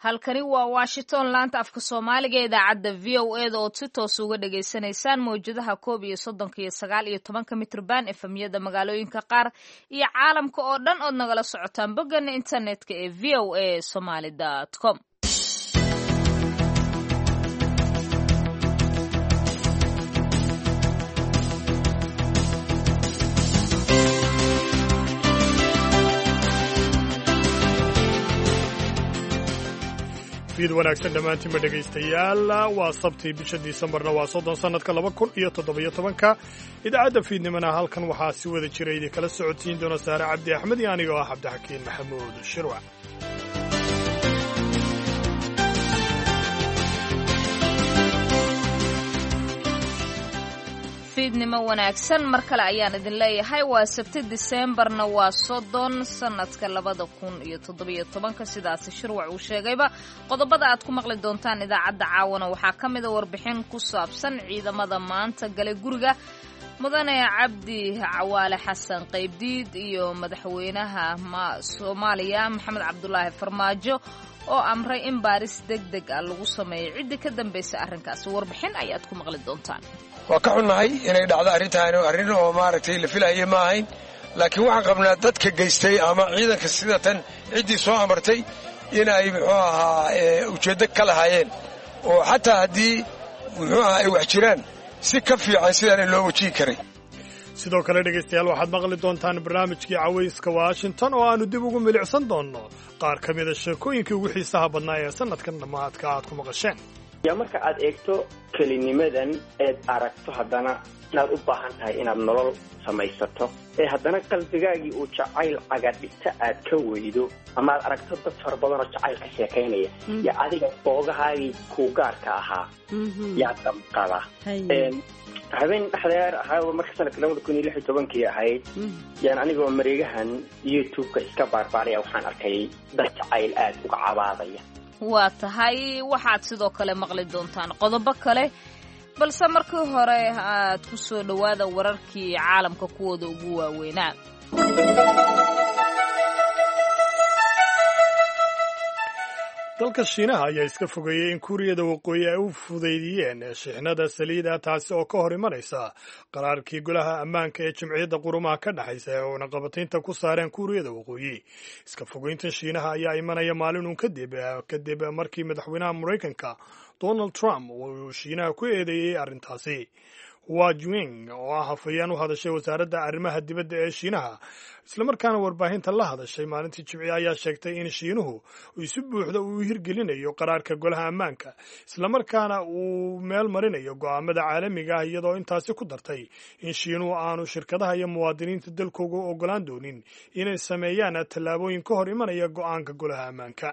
halkani waa Washington laanta afka Soomaaliga ee idaacadda VOA da oo si toos uga dhageysanaysaan mowjadaha 11 iyo 19 mitrban efemyada magaalooyinka qaar iyo caalamka oo dhan oo nagala socotaan bogga internetka ee voasomali.com. fiid wanaagsan dhammaantiinba dhegaystayaal waa sabtii bisha disembarna waa 30 sannadka 2017 idaacadda fiidnimana halkan waxaa si wada jira idin kala socodsiin doona saare cabdi axmed iyo aniga oo ah cabdixakiin maxamuud shirwac. fiidnimo wanaagsan mar kale ayaan idin leeyahay waa sabti Diseembarna waa 30 sanadka 2017 sidaas shirwac uu sheegayba qodobada aad ku maqli doontaan idaacadda caawana waxaa kamid ah warbixin ku saabsan ciidamada maanta galay guriga mudane Cabdi Cawaale Xasan Qaybdiid iyo madaxweynaha Soomaaliya Maxamed Cabdullaahi Farmaajo oo amray in baaris degdeg ah lagu sameeyo cidda ka dambaysa arrinkaas warbixin ayaad ku maqli doontaan. waa ka xunnahay inay dhacdo arrin oo maaragtay la filayay ma ahayn laakiin waxaan qabnaa dadka geystay ama ciidanka sida tan ciddii soo amartay inay muxuu ahaa ujeeddo ka lahaayeen oo xataa haddii muxuu ahaa ay wax jiraan si ka fiican sidaan loo wajihi karay. sidoo kale dhegaystayaal waxaad maqli doontaan barnaamijkii cawayska Washington oo aanu dib ugu milicsan doonno qaar ka mid ah sheekooyinkii ugu xiisaha badnaa ee sanadkan dhammaadka aad ku maqasheen. yaa marka aad eegto kelinimadan eed aragto haddana inaad u baahan tahay inaad nolol samaysato ee haddana qalbigaagii uu jacayl cagadhigta aad ka weydo ama aad aragto dad fara badan oo jacayl ka sheekaynaya yaa adiga boogahaagii kuu gaarka ahaa yaa damqada. habeen dhexdeer ahaa marka sanadka 2016 ahayd yaan anigoo mareegahan YouTube-ka iska baarbaaraya waxaan arkay dad jacayl aad uga cabaadaya. waa tahay waxaad sidoo kale maqli doontaan qodobo kale balse markii hore aad ku soo dhawaada wararkii caalamka kuwooda ugu waaweynaa. dalka Shiinaha ayaa iska fogeeyay in Kuuriyada Waqooyi ay u fudeydiyeen shixnada saliida taasi oo ka hor imanaysa qaraarkii golaha ammaanka ee Jimciyadda Qurumaha ka dhaxaysa ee uu naqabataynta ku saareen Kuuriyada Waqooyi. iska fogeynta Shiinaha ayaa imanaya maalin uun kadib markii madaxweynaha Mareykanka Donald Trump uu Shiinaha ku eedeeyay arrintaasi. Hua Jing oo ah hafayeen u hadashay wasaaradda arrimaha dibadda ee Shiinaha islamarkaana warbaahinta la hadashay maalintii Jimciye ayaa sheegtay in Shiinuhu uu si buuxda u hirgelinayo qaraarka golaha ammaanka islamarkaana uu meel marinayo go'aamada caalamiga ah iyadoo intaasi ku dartay in Shiinuhu aanu shirkadaha iyo muwaadiniinta dalkooda ogolaan doonin inay sameeyaan tallaabooyin ka hor imanaya go'aanka golaha ammaanka.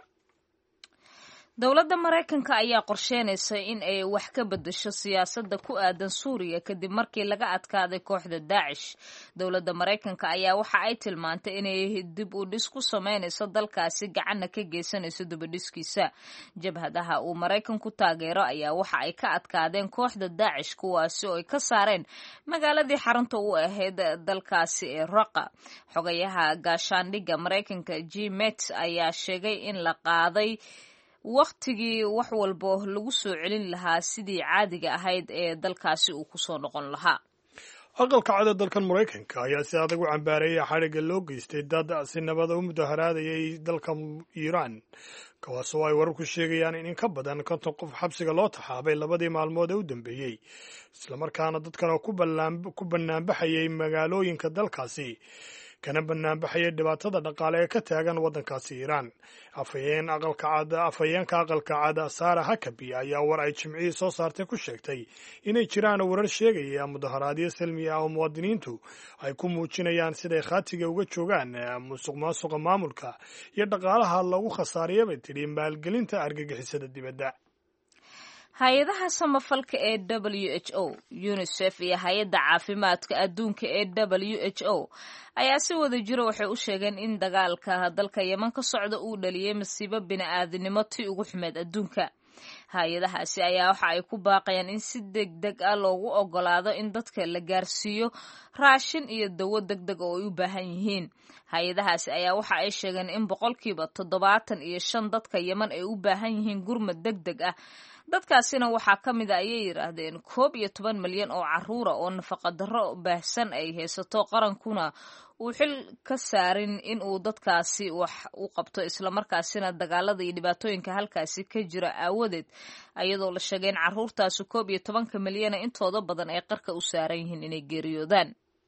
dowladda Mareykanka ayaa qorsheynaysa in ay wax ka bedesho siyaasadda ku aadan Suuriya kadib markii laga adkaaday kooxda Daesh. dowladda Mareykanka ayaa waxa ay tilmaantay inay dib u dhis ku sameynayso dalkaasi gacanna ka geysanayso dib u dhiskiisa. jabhadaha uu Mareykanku taageero ayaa waxa ay ka adkaadeen kooxda Daesh kuwaasi oo ay ka saareen magaaladii xarunta u ahayd dalkaasi ee Raqqa. xogayaha gaashaandhigga Mareykanka Jim Mattis ayaa sheegay in la qaaday waqtigii wax walba lagu soo celin lahaa sidii caadiga ahayd ee dalkaasi uu ku soo noqon lahaa. aqalka cad dalkan Mareykanka ayaa si adag u cambaareeyay xadhigga loo geystay dad si nabad u mudaharaadayay dalka Iiraan kaasoo ay wararku sheegayaan in ka badan 50 qof xabsiga loo taxaabay labadii maalmood ee u dambeeyay islamarkaana dadkan oo ku banaanbaxayay magaalooyinka dalkaasi kana banaanbaxayay dhibaatada dhaqaale ee ka taagan waddankaasi Iiraan. afhayeenka aqalka cad Sarah Huckabee ayaa war ay Jimcihii soo saartay ku sheegtay inay jiraan warar sheegaya mudaharaadyo salmi ah oo muwaadiniintu ay ku muujinayaan siday khaatiga uga joogaan musuqmaasuqa maamulka iyo dhaqaalaha lagu khasaariyay bay tidhi maalgelinta argagixisada dibadda. hay-adaha samafalka ee WHO, UNICEF iyo hay-adda caafimaadka adduunka ee WHO ayaa si wada jira waxay u sheegeen in dagaalka dalka Yemen ka socda uu dhaliyay masiibo bini'aadanimo tii ugu xumeed adduunka. hay-adahaasi ayaa waxa ay ku baaqayaan in si degdeg ah loogu ogolaado in dadka la gaarsiiyo raashin iyo dawo degdeg oo ay u baahan yihiin. hay-adahaasi ayaa waxa ay sheegeen in 75% dadka Yemen ay u baahan yihiin gurmad degdeg ah. dadkaasina waxaa ka mid a ayay yidhaahdeen 11 milyan oo caruura oo nafaqa darro baahsan ay haysato, qarankuna uu xil ka saarin in uu dadkaasi wax u qabto, islamarkaasina dagaalada iyo dhibaatooyinka halkaasi ka jira aawadeed ayadoo la sheegay in caruurtaasi 11 milyan intooda badan ay qarka u saaran yihiin inay geeriyoodaan.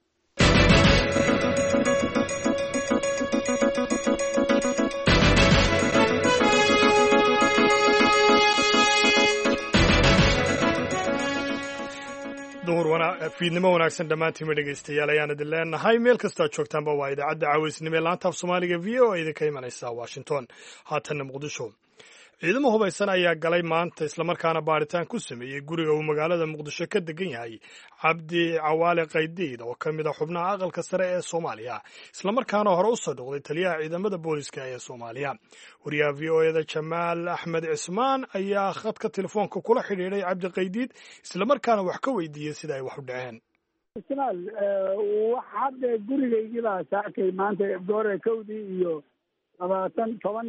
fiidnimo wanaagsan dhammaantiinma dhegaystayaal ayaan idin leenahay meel kastaa joogtaanba waa idaacadda caawisnimo ee laanta af soomaaliga v o idinka imanaysa Washington. haatanna Muqdisho, ciidamo hubaysan ayaa galay maanta islamarkaana baaritaan ku sameeyey guriga uu magaalada Muqdisho ka degan yahay Cabdi Cawaale Qaydiid oo ka mid ah xubnaha aqalka sare ee Soomaaliya, islamarkaana hore u soo noqday taliyaha ciidamada booliska ee Soomaaliya. wariyaha v o eda Jamaal Axmed Cismaan ayaa khadka telefoonka kula xidhiidhay Cabdi Qaydiid islamarkaana wax ka weydiiyey sida ay wax u dhaceen. Jamaal, hadda gurigaygii baa saakay maanta goore 1 iyo 10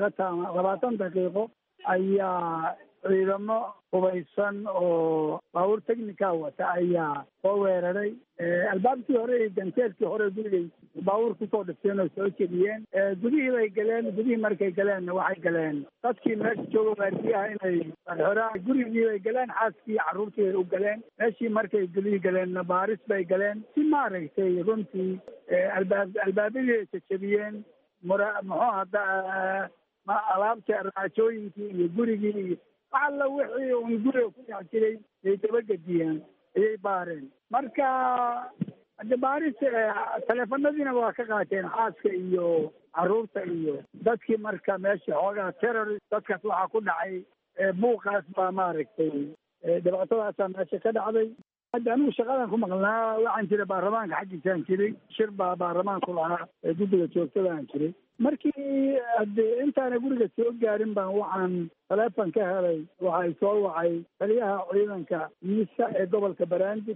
daqiiqo ayaa ciidamo hubaysan oo baabuur technical wata ayaa soo weeraray. albaabkii hore iyo ganteedkii hore gurigay baabuur kusoo dhifteen oo soo jediyeen. gudihii bay galeen. gudihii markay galeen waxay galeen dadkii meesha jooga waardiyaha inay xoraan. gurigii bay galeen, xaaskii carruurtii bay u galeen. meeshii markay gulihii galeenna baaris bay galeen. si maaragtay runtii albaabadii ay jajabiyeen. muxuu hadda alaabta raajooyinkii iyo gurigii alla wixii uun guriga ku dhex jiray ay dabagediyeen, ayay baareen. marka hadda baaris taleefanadiina waa ka qaateen xaaska iyo carruurta iyo dadkii. marka meesha xoogaa terrorist dadkaas waxaa ku dhacay buuqaas baa maaragtay dhibaatadaasaa meesha ka dhacday. hadda anigu shaqadan ku maqnaa, waxaan jiray baarlamaanka xaggiisaan jiray. shir baa baarlamaanku lahaa ee guddiga joogtadaan jiray. markii hadde intaana guriga soo gaarin baan waxaan taleefon ka helay. waxay soo wacay taliyaha ciidanka miisa ee gobolka Banaadir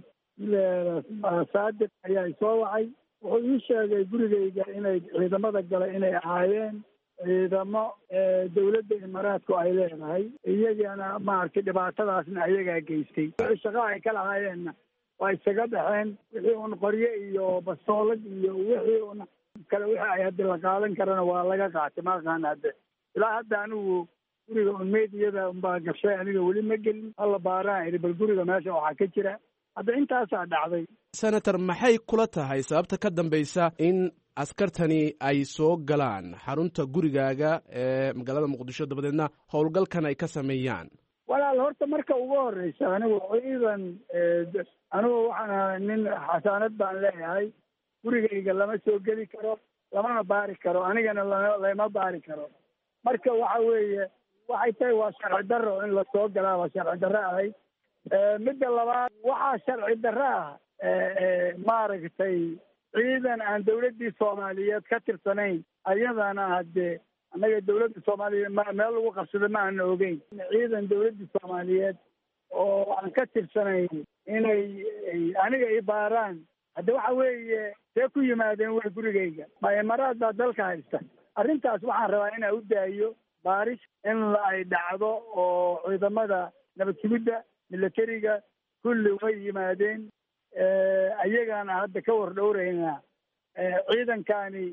Saadiq ayaa soo wacay. wuxuu ii sheegay gurigayga inay ciidamada gala inay ahaayeen ciidamo dawladda Imaaraadku ay leedahay. iyagana maaragtay dhibaatadaasna ayagaa geystay. wixii shaqo ay ka lahaayeenna waa isaga baxeen. wixii un qoryo iyo bastoolad iyo wixii un kale wixii ay hadda la qaadan karana waa laga qaatay. ma aqaan hadde ilaa hadda anigu guriga un meediyada unbaa gashay, aniga weli ma gelin. alla baaraan idhi bal guriga meesha waxaa ka jira. hadda intaasaa dhacday. senator, maxay kula tahay sababta ka dambaysa in askartani ay soo galaan xarunta gurigaaga ee magaalada Muqdisho dabadeedna howlgalkan ay ka sameeyaan? walaal, horta marka ugu horeysa anigu ciidan anigu waxaan ahay nin xasaanad baan leeyahay. gurigayga lama soo geli karo, lamana baari karo, anigana lama baari karo. marka waxa weeye waxay tahay waa sharci darro in la soo galaa, waa sharci darro ahay. midda labaad waxaa sharci darro ah maaragtay ciidan aan dawladdii Soomaaliyeed ka tirsanayn. ayadana hadde annaga dawladda Soomaaliyeed meel lagu qabsada ma aan ogeyn. ciidan dawladdii Soomaaliyeed oo aan ka tirsanayn inay aniga i baaraan. hadda waxa weeye see ku yimaadeen way gurigayga. ma Imaaraad baa dalka haysta. arrintaas waxaan rabaa inaan u daayo baaris in ay dhacdo oo ciidamada nabad sugidda militariga kulli way yimaadeen. ayagana hadda ka war dhowraynaa ciidankani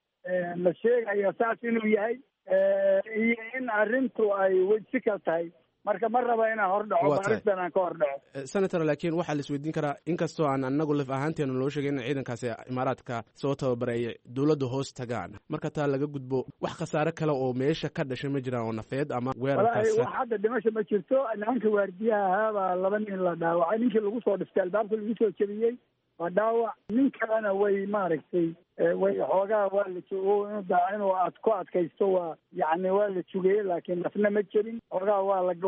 la sheegaya saas inuu yahay iyo in arrintu ay wejsi ka tahay. marka ma raba inaan hor dhaco baaristan aan ka hor dhaco. senator, laakiin waxaa la isweydiin karaa inkastoo aan anagu laf ahaanteenu loo sheegay in ciidankaasi Imaaraadka soo tababareeyay dawladda hoos tagaan. marka taa laga gudbo, wax khasaare kale oo meesha ka dhashay ma jiraan oo nafeed ama weerarkaas? wax hadda dhimasho ma jirto. nimanka waardiyaha ahaabaa 2 nin la dhaawacay. ninkii lagu soo dhiftay albaabka lagu soo jebiyey waa dhaawac. nin kalena way maaragtay way xoogaa waa la inuu ku adkaysto waa yani waa la jugeeyey, laakiin nafna ma jirin. xoogaa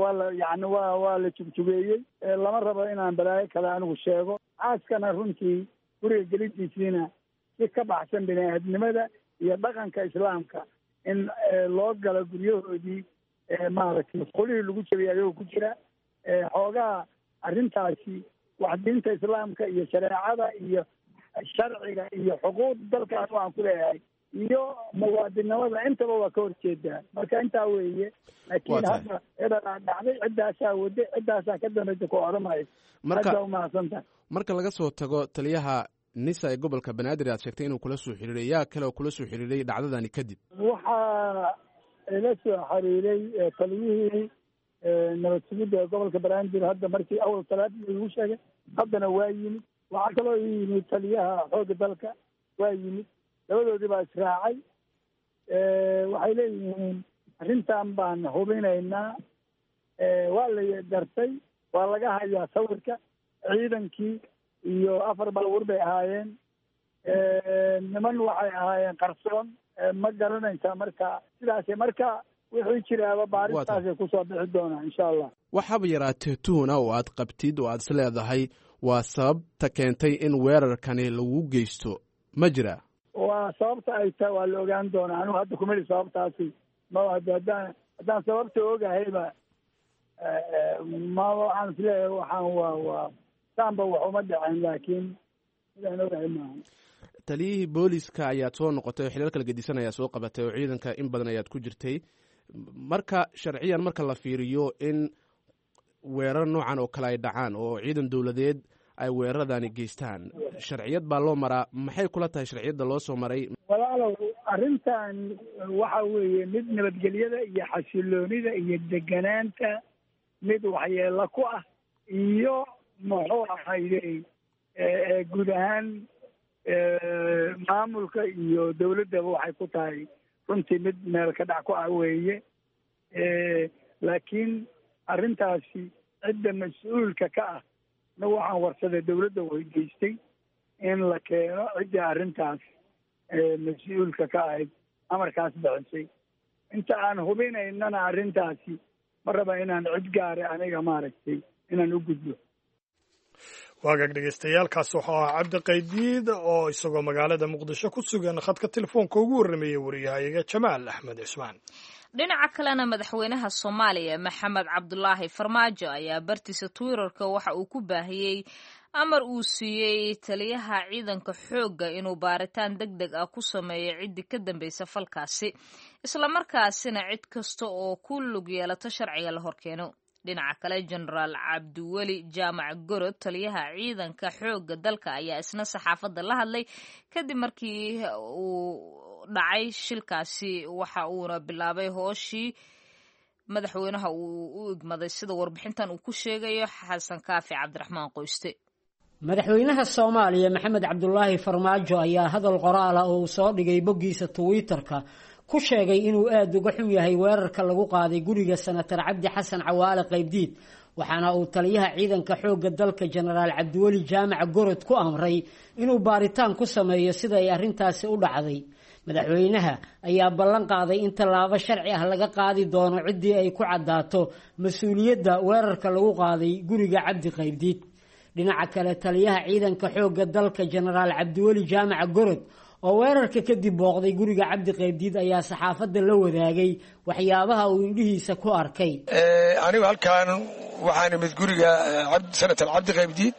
waa la jugjugeeyey. lama rabo inaan balaayo kale anigu sheego. xaaskana runtii guriga gelidiisiina si ka baxsan bini'aadnimada iyo dhaqanka islaamka in loo galo guryahoodii maaragtay masquulihii lagu jabiyay ayagoo ku jira xoogaa arrintaasi wax diinta islaamka iyo shareecada iyo sharciga iyo xuquuqda dalkaas waxaan ku leeyahay iyo muwaadinimada intaba waa ka horjeedaa marka intaa weeye laakiin hadda eedaa dhacday ciddaasaa waday ciddaasaa ka dambaysa ku odhanayo marka umahadsantahay marka laga soo tago taliyaha nisa ee gobolka banaadir aad sheegtay inuu kula soo xiriiray yaa kale oo kula soo xiriiray dhacdadani kadib waxaa ila soo xiriiray taliyihii nabad sugidda ee gobolka banaadir hadda markii awal talaadii lagu sheegay haddana waa yimid waxaa kaloo yimid taliyaha xoogga dalka waa yimid labadoodii baa israacay waxay leeyihiin arrintan baan hubinaynaa waa la gartay waa laga hayaa sawirka ciidankii iyo 4 baabuur bay ahaayeen niman waxay ahaayeen qarsoon ma garanaysaa marka sidaas marka wixii jiraaba baaristaasay kusoo bixi doonaa insha allah waxaaba yaraatee tuhuna oo aad qabtid oo aad is leedahay waa sababta keentay in weerarkani lagu geysto ma jira waa sababta ay tahay waa la ogaan doonaa anigu hadda kumeli sababtaasi ma haddaan sababta ogahayba ma waxaan isleeyahay waxaan waa saanba wax uma dhaceen laakiin sidaan ogahay maaha taliyihii booliska ayaad soo noqotay oo xilal kala gedisan ayaa soo qabatay oo ciidanka in badan ayaad ku jirtay marka sharciyan marka la fiiriyo in weerar noocan oo kale ay dhacaan oo ciidan dowladeed ay weeraradani geystaan sharciyad baa loo maraa maxay kula tahay sharciyadda loo soo maray walaalow arrintan waxa weeye mid nabadgelyada iyo xasiloonida iyo deganaanta mid waxyeelo ku ah iyo muxuu ahayde guud ahaan maamulka iyo dawladdaba waxay ku tahay runtii mid meel ka dhac ku ah weeye laakiin arrintaasi cidda mas-uulka ka ah na waxaan warsaday dawladda weydiistay in la keeno ciddii arrintaas mas-uulka ka ahayd amarkaas bixisay inta aan hubinaynana arrintaasi ma raba inaan cid gaare aniga maaragtay inaan u gudbo waagaag dhegeystayaaalkaas wuxuu ahaa cabdi qaydiid oo isagoo magaalada muqdisho ku sugan khadka telefoonka ugu warramayey wariyahayaga jamaal axmed cismaan dhinaca kalena madaxweynaha soomaaliya maxamed cabdulaahi farmaajo ayaa bartiisa twitterka waxa uu ku baahiyey amar uu siiyey taliyaha ciidanka xoogga inuu baaritaan deg deg ah ku sameeyo ciddii ka dambaysa falkaasi islamarkaasina cid kasta oo ku lug yeelato sharciga la horkeeno dhinaca kale jenaraal cabdiweli jaamac gorod taliyaha ciidanka xoogga dalka ayaa isna saxaafadda la hadlay kadib markii uu dhacay shilkaasi waxa uuna bilaabay hooshii madaxweynaha uu u igmaday sida warbixintan uu ku sheegayo xasan kaafi cabdiraxmaan qoyste madaxweynaha soomaaliya maxamed cabdulaahi farmaajo ayaa hadal qoraala oo uu soo dhigay boggiisa twitter-ka ku sheegay inuu aada uga xun yahay weerarka lagu qaaday guriga senatar cabdi xasan cawaale qaybdiid waxaana uu taliyaha ciidanka xoogga dalka jenaraal cabdiweli jaamac gorod ku amray inuu baaritaan ku sameeyo sida ay arrintaasi u dhacday madaxweynaha ayaa ballan qaaday in tallaabo sharci ah laga qaadi doono ciddii ay ku caddaato mas-uuliyadda weerarka lagu qaaday guriga cabdi qaybdiid dhinaca kale taliyaha ciidanka xoogga dalka jenaraal cabdiweli jaamac gorod oo weerarka kadib booqday guriga cabdi qaybdiid ayaa saxaafadda la wadaagay waxyaabaha uu indhihiisa ku arkay anigu halkaan waxaan imid guriga senatar cabdi qaybdiid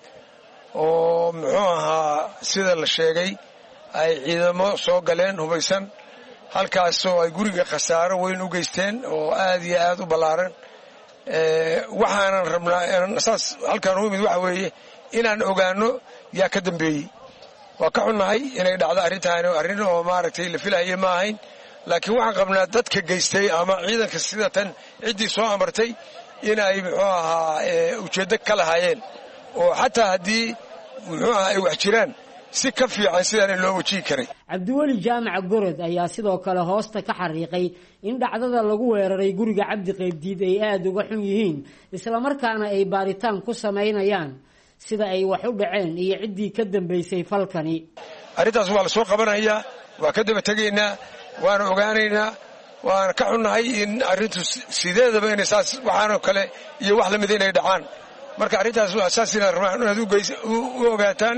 oo muxuu ahaa sida la sheegay ay ciidamo soo galeen hubaysan halkaasoo ay guriga khasaaro weyn u geysteen oo aad iyo aad u ballaaran waxaanan rabnaa saas halkaan u imid waxa weeye inaan ogaano yaa ka dambeeyey waa ka xunnahay inay dhacdo arrintaani arrin oo maaragtay la filaye ma ahayn laakiin waxaan qabnaa dadka geystay ama ciidanka sidatan ciddii soo amartay inay muxuu ahaa ujeeddo ka lahaayeen oo xataa haddii muxuu ahaa ay wax jiraan si ka fiican sidaana loo wajihi karay cabdiweli jaamac gorod ayaa sidoo kale hoosta ka xariiqay in dhacdada lagu weeraray guriga cabdi qaybdiid ay aada uga xun yihiin islamarkaana ay baaritaan ku samaynayaan sida ay wax u dhaceen iyo ciddii ka dambaysay falkani arrintaas waa la soo qabanayaa waa ka daba tegaynaa waana ogaanaynaa waana ka xunnahay in arrintu sideedaba inay saas waxaanoo kale iyo wax lamida inay dhacaan marka arrintaas waa saas inaan rabnaa inaad u ogaataan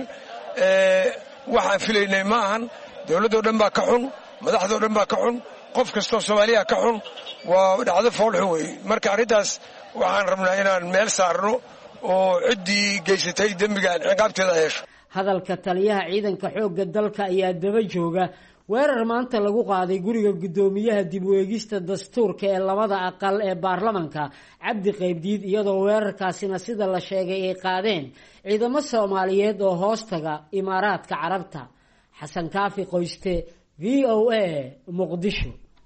waxaan filaynay ma ahan dowladdoo dhan baa ka xun madaxdoo dhan baa ka xun qof kastoo soomaaliya ka xun waa dhacdo foolxun wey. marka arrintaas waxaan rabnaa inaan meel saarno oo ciddii geysatay dembigaan ciqaabteeda hesho. hadalka taliyaha ciidanka xoogga dalka ayaa daba jooga weerar maanta lagu qaaday guriga guddoomiyaha dib u eegista dastuurka ee labada aqal ee baarlamanka cabdi qaybdiid, iyadoo weerarkaasina sida la sheegay ay qaadeen ciidamo soomaaliyeed oo hoostaga imaaraadka carabta. xasan kaafi qoyste, v o a, muqdisho.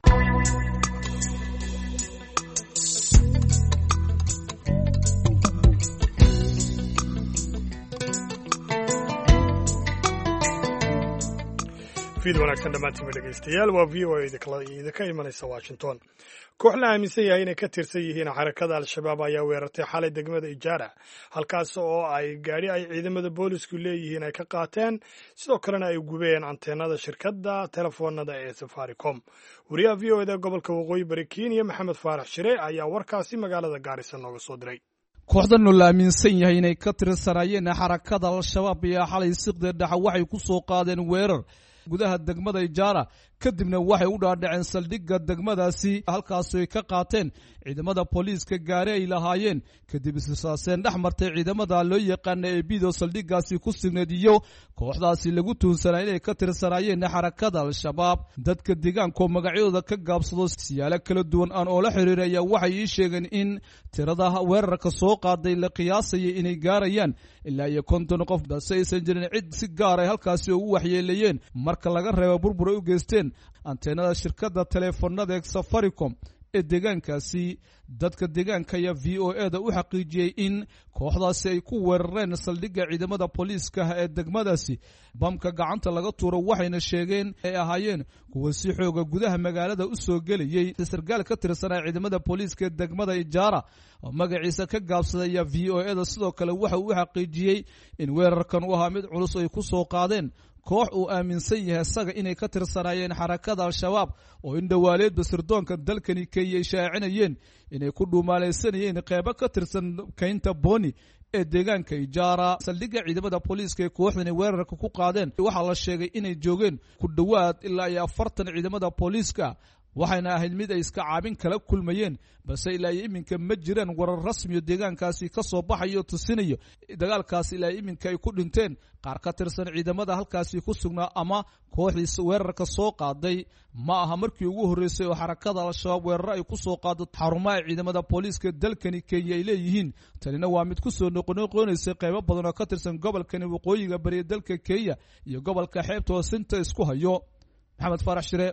wanaagsan dhammaantiinba dhegaystayaal, waa v o a idinka imanaysa Washington. koox la aaminsan yahay inay ka tirsan yihiin xarakada al-shabaab ayaa weerartay xalay degmada Ijaara, halkaas oo ay gaadhi ay ciidamada boolisku leeyihiin ay ka qaateen, sidoo kalena ay gubeen anteenada shirkadda telefoonada ee Safaricom. wariyaha v o a gobolka waqooyi bari Kenya Maxamed Faarax Shire ayaa warkaasi magaalada Gaarisa nooga soo diray. kooxdan oo la aaminsan yahay inay ka tirsanaayeen xarakada al-shabaab ayaa xalay siqda dhexe waxay ku soo qaadeen weerar gudaha degmada Ijaara, kadibna waxay u dhaadhaceen saldhigga degmadaasi, halkaasoo ay ka qaateen ciidamada booliiska gaari ay lahaayeen. kadib israsaaseen dhex martay ciidamada loo yaqaana ee bido saldhiggaasi ku signeed iyo kooxdaasi lagu tuunsanaa inay ka tirsanaayeen xarakada al-shabaab. dadka deegaankaoo magacyadooda ka gaabsado siyaalo kala duwan aan oo la xiriiraya waxay ii sheegeen in tirada weerarka soo qaaday la qiyaasayay inay gaarayaan ilaa iyo 50 qof, balse aysan jirin cid si gaar ay halkaasi ugu waxyeeleeyeen marka laga reebo burbur ay u geysteen anteenada shirkadda telefoonada ee Safaricom ee deegaankaasi. dadka deegaanka ayaa v o a da u xaqiijiyey in kooxdaasi ay ku weerareen saldhigga ciidamada booliiska ee degmadaasi. bamka gacanta laga tuuro waxayna sheegeen ay ahaayeen kuwa si xooga gudaha magaalada u soo gelayay. sargaal ka tirsanaa ciidamada booliiska ee degmada Ijaara oo magaciisa ka gaabsadaya v o a da sidoo kale waxa uu xaqiijiyey in weerarkan uu ahaa mid culus ay ku soo qaadeen koox uu aaminsan yahay isaga inay ka tirsanaayeen xarakada al-shabaab oo in dhawaaleedba sirdoonka dalkani Kenya ay shaacinayeen inay ku dhuumaalaysanayeen qeybo ka tirsan kaynta Boni ee deegaanka Ijaara. saldhigga ciidamada booliiska ee kooxdani weerarka ku qaadeen waxaa la sheegay inay joogeen ku dhowaad ilaa iyo 40 ciidamada booliiska, waxayna ahayd mid ay iska caabin kala kulmayeen, balse ilaa iyo iminka ma jiraan warar rasmiyo deegaankaasi ka soo baxayo tusinayo dagaalkaasi ilaa iminka ay ku dhinteen qaar ka tirsan ciidamada halkaasi ku sugnaa ama kooxdiisa weerarka soo qaaday. ma aha markii ugu horreysay oo xarakada al-shabaab weerar ay ku soo qaado xarumaha ciidamada booliiska dalkani Kenya ay leeyihiin. tanina waa mid ku soo noqonaysay qaybo badan oo ka tirsan gobolkani waqooyiga bari dalka Kenya iyo gobolka xeebta oo sinta isku hayo. Maxamed Faarax Shire,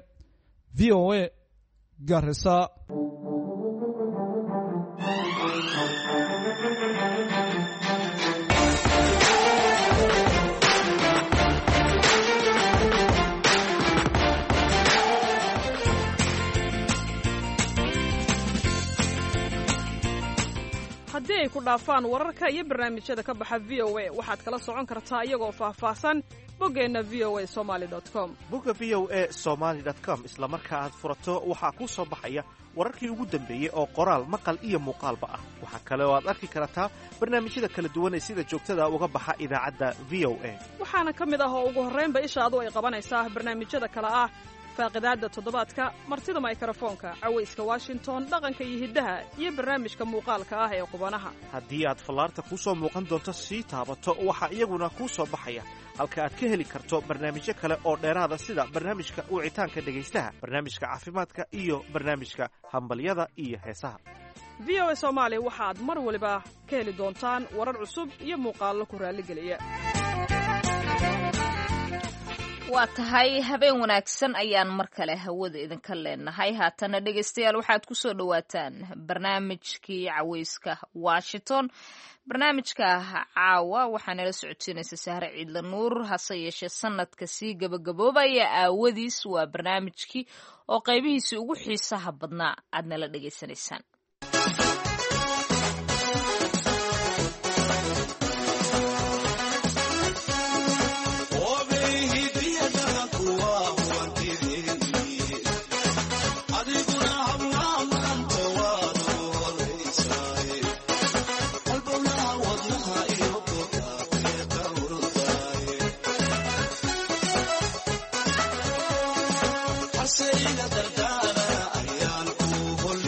v o a, Garissa. haddii ay ku dhaafaan wararka iyo barnaamijyada ka baxa v o a waxaad kala socon kartaa iyagoo faahfaahsan boggeenna v o a somaly.com. bogga v o a somaly.com isla marka aad furato waxaa kuu soo baxaya wararkii ugu dambeeyey oo qoraal maqal iyo muuqaalba ah. waxaa kale oo aad arki kartaa barnaamijyada kala duwan ee sida joogtada uga baxa idaacadda v o a. waxaana ka mid ah oo ugu horraynba ishaadu ay qabanaysaa barnaamijyada kale ah faaqidaadda toddobaadka, martida mikrofoonka, cawayska Washington, dhaqanka iyo hiddaha, iyo barnaamijka muuqaalka ah ee qubanaha. haddii aad fallaarta kuu soo muuqan doonto sii taabato waxaa iyaguna kuu soo baxaya halka aad ka heli karto barnaamijyo kale oo dheeraada sida barnaamijka wicitaanka dhegaystaha, barnaamijka caafimaadka iyo barnaamijka hambalyada iyo heesaha. v o a Soomaali waxaad mar waliba ka heli doontaan warar cusub iyo muuqaallo ku raalligeliya. waa tahay habeen wanaagsan ayaan mar kale hawada idinka leenahay. haatana dhegaystayaal waxaad ku soo dhowaataan barnaamijkii cawayska Washington. barnaamijka caawa waxaa nala socodsiinaysa Sahre Ciidla Nuur, hase yeeshee sanadka sii gabagaboobaya aawadiis waa barnaamijkii oo qaybihiisii ugu xiisaha badnaa aad nala dhegaysanaysaan. Sayna dardara ayaan ku hol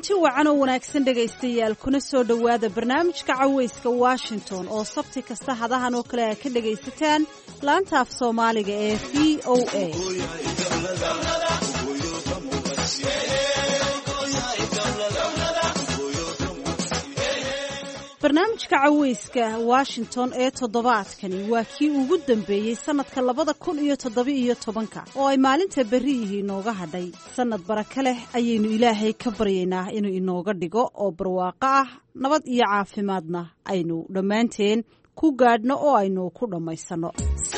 kulanti wacan oo wanaagsan dhegaystayaal kuna soo dhowaada barnaamijka cawayska washington oo sabti kasta hadahan oo kale aad ka dhagaysataan laanta af soomaaliga ee v o a barnaamijka cawayska washington ee toddobaadkani waa kii ugu dambeeyey sannadka 2017 oo ay maalinta berri yihiin nooga hadhay sannad baraka leh ayaynu ilaahay ka baryaynaa inuu inooga dhigo oo barwaaqo ah nabad iyo caafimaadna aynu dhammaanteen ku gaadhno oo aynu ku dhammaysanno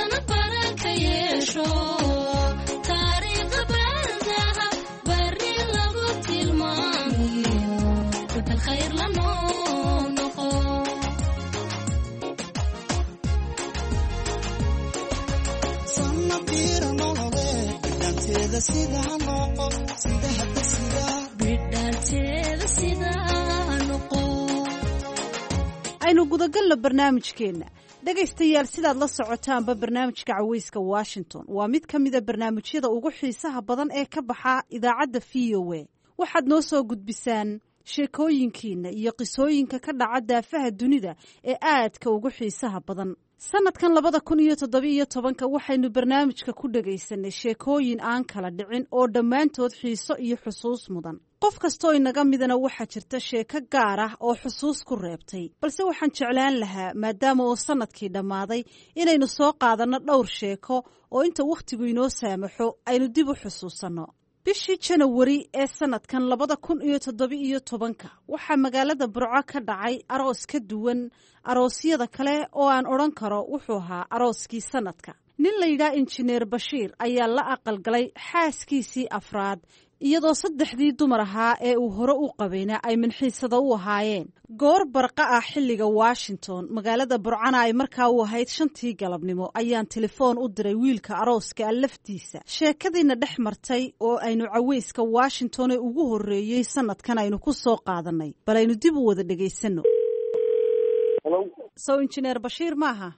aynu gudagalno barnaamijkeenna dhegaystayaal sidaad la socotaanba barnaamijka cawayska washington waa mid ka mida barnaamijyada ugu xiisaha badan ee ka baxa idaacadda v o a waxaad noo soo gudbisaan sheekooyinkiina iyo qisooyinka ka dhaca daafaha dunida ee aadka ugu xiisaha badan sanadkan 2017 waxaynu barnaamijka ku dhagaysanay sheekooyin aan kala dhicin oo dhammaantood xiiso iyo xusuus mudan qof kastoo inaga midana waxaa jirta sheeko gaar ah oo xusuus ku reebtay balse waxaan jeclaan lahaa maadaama uu sanadkii dhammaaday inaynu soo qaadanno dhowr sheeko oo inta wakhtigu inoo saamaxo aynu dib u xusuusanno bishii janawari ee sanadkan 2017 waxaa magaalada burco ka dhacay aroos ka duwan aroosyada kale oo aan odhan karo wuxuu ahaa arooskii sanadka nin layidhaha injineer bashiir ayaa la aqalgalay xaaskiisii afraad iyadoo 3 dumar ahaa ee uu hore u qabayna ay minxiisada u ahaayeen goor barqa ah xilliga washington magaalada burcana ay markaa u ahayd 5tii galabnimo ayaan telefoon u diray wiilka arooska laftiisa sheekadiina dhex martay oo aynu cawayska washington ee ugu horreeyey sanadkan aynu ku soo qaadanay bal aynu dib u wada dhegaysanno sow injineer bashiir maaha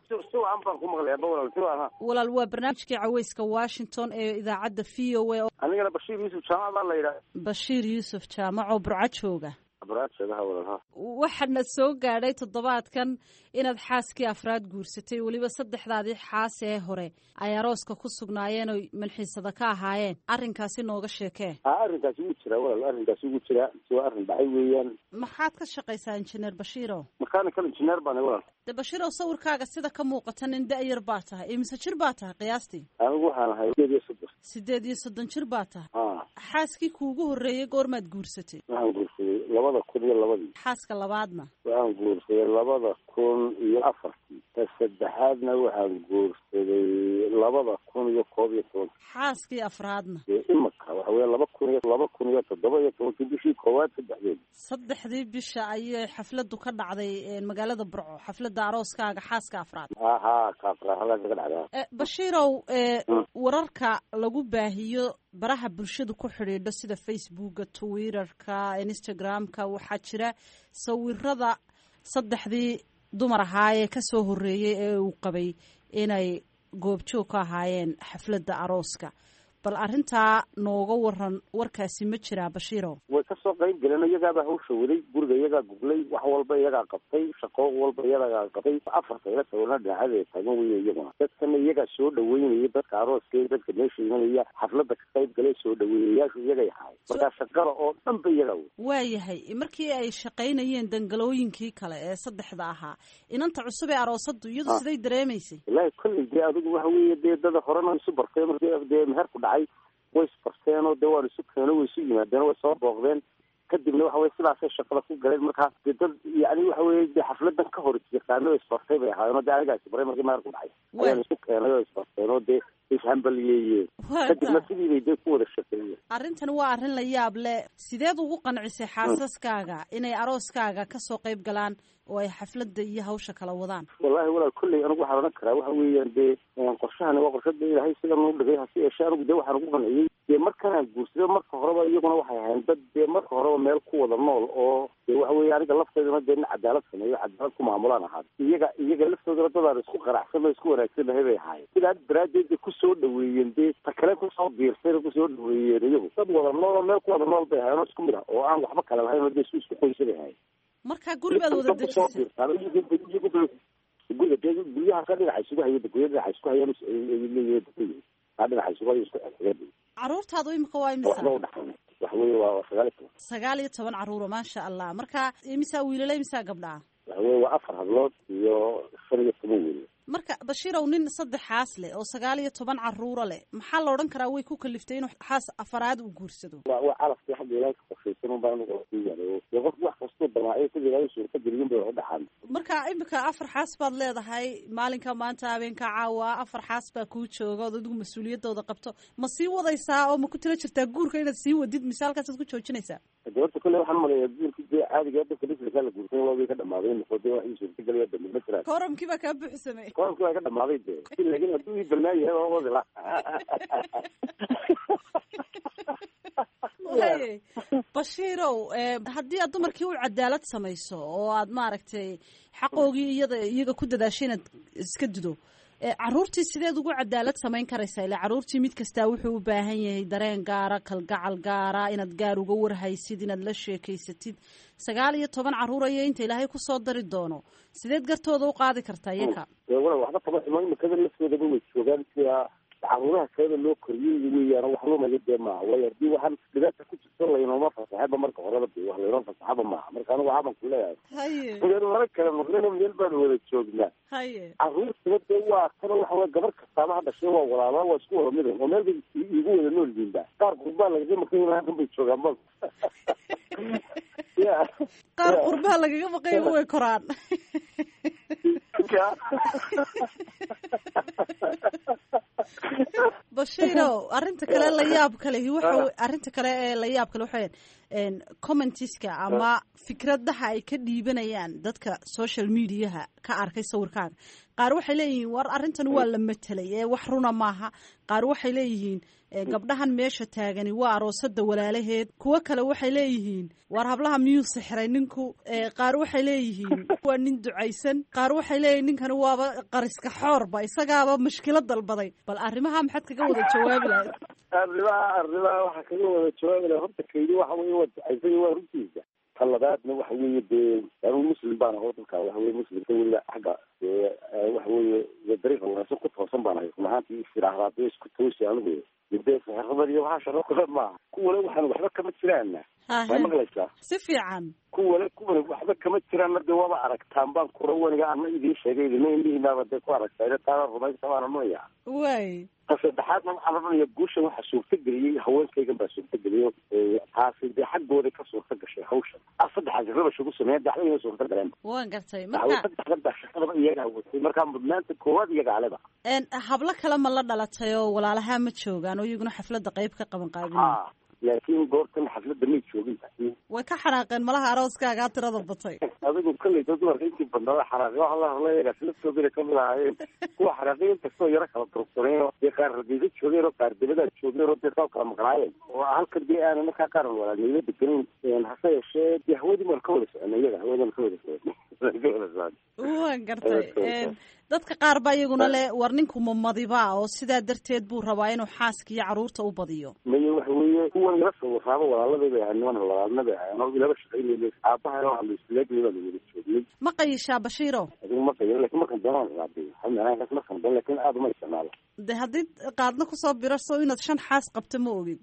walaal waa barnaamijkii cawayska washington ee idaacadda v o a anigana bashiir yuusuf jaamac baa la yidhaha bashiir yuusuf jaamac oo burco jooga waxaadna soo gaadhay toddobaadkan inaad xaaskii afraad guursatay weliba 3daadii xaas ee hore ay arooska ku sugnaayeen oo manxiisada ka ahaayeen arrinkaasi nooga sheekee arrinkaasi wuu jiraa walaal arrinkaasi wuu jiraa waa arrin dhacay weeyaan maxaad ka shaqaysaa injineer bashiiro mechanical engineer baan walaal de bashiirow sawirkaaga sida ka muuqata nin da-yar baa tahay imise jir baa tahay qiyaastii anigu waxaan ahay 8 jir baa tahay xaaskii kuugu horreeyey goormaad guursatay waxaan guursaday 2002 xaaska labaadna waxaan guursaday 2004 ta saddexaadna waxaan guursaday 2011 xaaskii afraadna imaka waxa weeye 2017 bishii koowaad saddexdii bisha ayay xafladu ka dhacday magaalada burco xaflada arooskaaga xaaska afraad bashiirow wararka lagu baahiyo baraha bulshadu ku xidhiidho sida facebooka twitterka instagramka waxaa jira sawirada 3dii dumar ahaa ee ka soo horreeyey ee uu qabay inay goobjoog ka ahaayeen xafladda arooska bal arrintaa nooga waran warkaasi ma jiraa bashiirow way ka soo qayb galeen iyagaabaa hawsha waday guriga iyagaa guglay wax walba iyagaa qabtay shaqo walba iyagaa qabtay 4 ila sawirna dhinacadeeda taagan weeye iyaguna dadkana iyagaa soo dhaweynaya dadka arooska iyo dadka meesha imanaya xafladda ka qayb galay soo dhaweeyayaashu iyagay ahaay markaa shaqada oo dhan ba iyagaa wey waayahay markii ay shaqaynayeen dangalooyinkii kale ee 3da ahaa inanta cusub ee aroosaddu iyadu siday dareemaysay wallaahi kolley dee adigu waxa weeye dee dada horena isu bartay markii dee meherku dhacay way isbarteenoo dee waan isu keeno way isu yimaadeen way soo booqdeen kadibna waxa weye sidaasay shaqada ku galeen markaa dee dad yani waxa weye dee xafladan ka hor yaqaano isbartay bay ahaayeenoo dee anigaa isbaray markii meherku dhacay ayaan isu keenay oo isbarteenoo dee ishambaliyeeyeen kadibna sidii bay dee ku wada shaqeeyeen arrintan waa arrin la yaab leh sideed ugu qancisay xaasaskaaga inay arooskaaga ka soo qayb galaan oo ay xafladda iyo hawsha kala wadaan? wallahi walaal kolley anigu waxaan odhan karaa waxa weeyaan dee qorshahani waa qorshada ilaahay sida noo dhigay hase yeeshee anigu dee waxaan ugu qanciyey dee markaan guursado marka horeba iyaguna waxay ahayn dad dee marka horeba meel ku wada nool oo dee waxa weeye aniga lafteedana dee nin cadaalad sameeyo cadaalad ku maamulaan ahaad iyaga laftoodana dadaan isku qanacsan oo isku wanaagsan lahay bay ahaayeen sidaa daraaddeed bay kusoo dhaweeyeen dee ta kale kusoo biirsayna kusoo dhaweeyeen iyagu dad wada nool oo meel ku wada nool bay ahayen oo isku mid ah oo aan waxba kale lahayn oo dee isku qoysa bay ahayen. marka gurigaad wada dejisay guryaha ka dhinaca isugu haya gurya dhinaca isku hayaan leeyihiin dhinaca isugu haya isku xigeen. caruurtaadu imika waa imisa? waxa weeye waa 19 caruur maasha Allah. marka imisa wiilal imisa gabdha? waxa weeye waa 4 hablood iyo 15 wiil. marka Bashiirow nin 3 xaas leh oo 19 caruur leh maxaa la oran karaa way ku kaliftay inuu xaas afaraad u guursado? waa calafkii xagga ilaahay ka qofaysan oo baan ugu yeelay qof wax kasta dhamaayo sidii ilaahay suurta gelin bay u dhaxan. marka imika 4 xaas baad leedahay maalinka maanta habeenka caawa 4 xaas baa ku jooga oo adigu mas'uuliyadooda qabto ma sii wadaysaa oo ma ku tira jirtaa guurka inaad sii wadid misaalkaas aad ku joojinaysaa? goorta kale waxaan maleeyaa guurka dee caadiga dadka dhigta la guurtay waa way ka dhamaadeen noqday wax suurta gelaya dambe tira koramkii baa ka buuxsamay koramkii waa ka dhamaaday dee laakiin hadduu ii balnaayahay oo wada la Bashiirow haddii aad dumarkii u cadaalad samayso oo aad maaragtay xaqoogii iyaga ku dadaashay inaad iska dido caruurtii sideed ugu cadaalad samayn karaysaa? ilaa caruurtii mid kastaa wuxuu u baahan yahay dareen gaara, kalgacal gaara, inaad gaar uga warhaysid, inaad la sheekaysatid. 19 caruur ayaa inta ilaahay kusoo dari doono sideed gartooda u qaadi kartaa iyaga? waxba kama iman imikada lafteedaba way joogaan sida caruuraha keeda loo koriyey weeyaan wax loo malidee maaha waayo haddii waxaan dhibaata ku jirto laynooma fasaxaba marka horeba dee wax laynoo fasaxaba maaha marka anigu waxaan ku leeyahay laba kale noqdeen meel baan wada joognaa caruurtaba dee waa kana waxa waa gabar kastaaba ha dhashay waa walaala waa isku wada midan oo meel bay igu wada nool yihiinba qaar qurbaa lagaga maqan halkan bay joogaan ba qaar qurbaa lagaga maqan way koraan Bashiirow arinta kale la yaab kale waxa commentiska ama fikradaha ay ka dhiibanayaan dadka social mediaha ka arkay sawirkaaga qaar waxay leeyihiin war arintan waa la matalay wax runa maaha qaar waxay leeyihiin gabdhahan meesha taagani waa aroosada walaalaheed kuwa kale waxay leeyihiin war hablaha miyuu sixray ninku qaar waxay leeyihiin waa nin ducaysan qaar waxay leeyihiin ninkani waaba qariska xoorba isagaaba mushkilad dalbaday bal arrimaha maxaad kaga wada jawaabi lahayd? arrimaha waxaa kaga wada jawaabi lahaa horta kaydi waxa weeye waa ducaysan waa runtiisa talabaadna waxa weeye dee anigu muslim baan aho dadka waxa weeye muslimka weliba xagga waxa weeye dariiqa wanaagsan ku toosan baan ahay runahaantii istiraahdaad isku toosi anigu dee saxaafada iyo waxaa shaqo kale maaha kuwale waxaan waxba kama jiraana ma maqlaysaa si fiican kuwale waxba kama jiraana dee waaba aragtaan baan kura waniga ana idiin sheegay idina indhihiinaaba dee ku aragtaa taana rumaysabaana nooya way saddexaadna waxaa la dhanayaa guushan waxaa suurtageliyey haweenkaygan baa suurtageliyo taasi dee xaggooda ka suurta gashay hawshan saddexaas rabasha ku sameeya daxdayna suurta galeen waan gartay marka shaqadaba iyagaa watay markaa mudnaanta koowaad iyaga aleba hablo kale ma la dhalatay oo walaalaha ma joogaan oo iyaguna xafladda qayb ka qaban qaabinay laakiin goortan xafladda may joogin way ka xanaaqeen malaha arooskaagaa tirada batay adigu kalley dad dumarka intii badnada xanaaqay waxa la hadlayagaa laftooda kamid ahaayeen kuwa xanaaqay inkastoo yaro kala durugsaneen oo dee qaar rabiida joogeen oo qaar dibada joogeen oo dee saa kala maqnaayeen oo halkan dee aanan markaa qaar walaalnimo degenayn hase yeeshee dee hawadii maan ka wada soconay iyaga hawadan ka wada soconay waan gartay dadka qaar baa iyaguna le war ninku mamadiba oo sidaa darteed buu rabaa inuu xaaska iyo caruurta u badiyo maye waxa weeye kuwan ila sawiraaba walaaladii bay ahayd niman walaalnada ahayn oo ilaba shaqaynayay aabahana waa la isleegay baa lawada joognay ma qayishaa Bashiirow? adigu ma qayo laakiin markan doonaan raadiyay xamnaanaas markan doon laakiin aad uma isticmaalo de haddii qaadna kusoo biraso inaad 5 xaas qabto ma ogid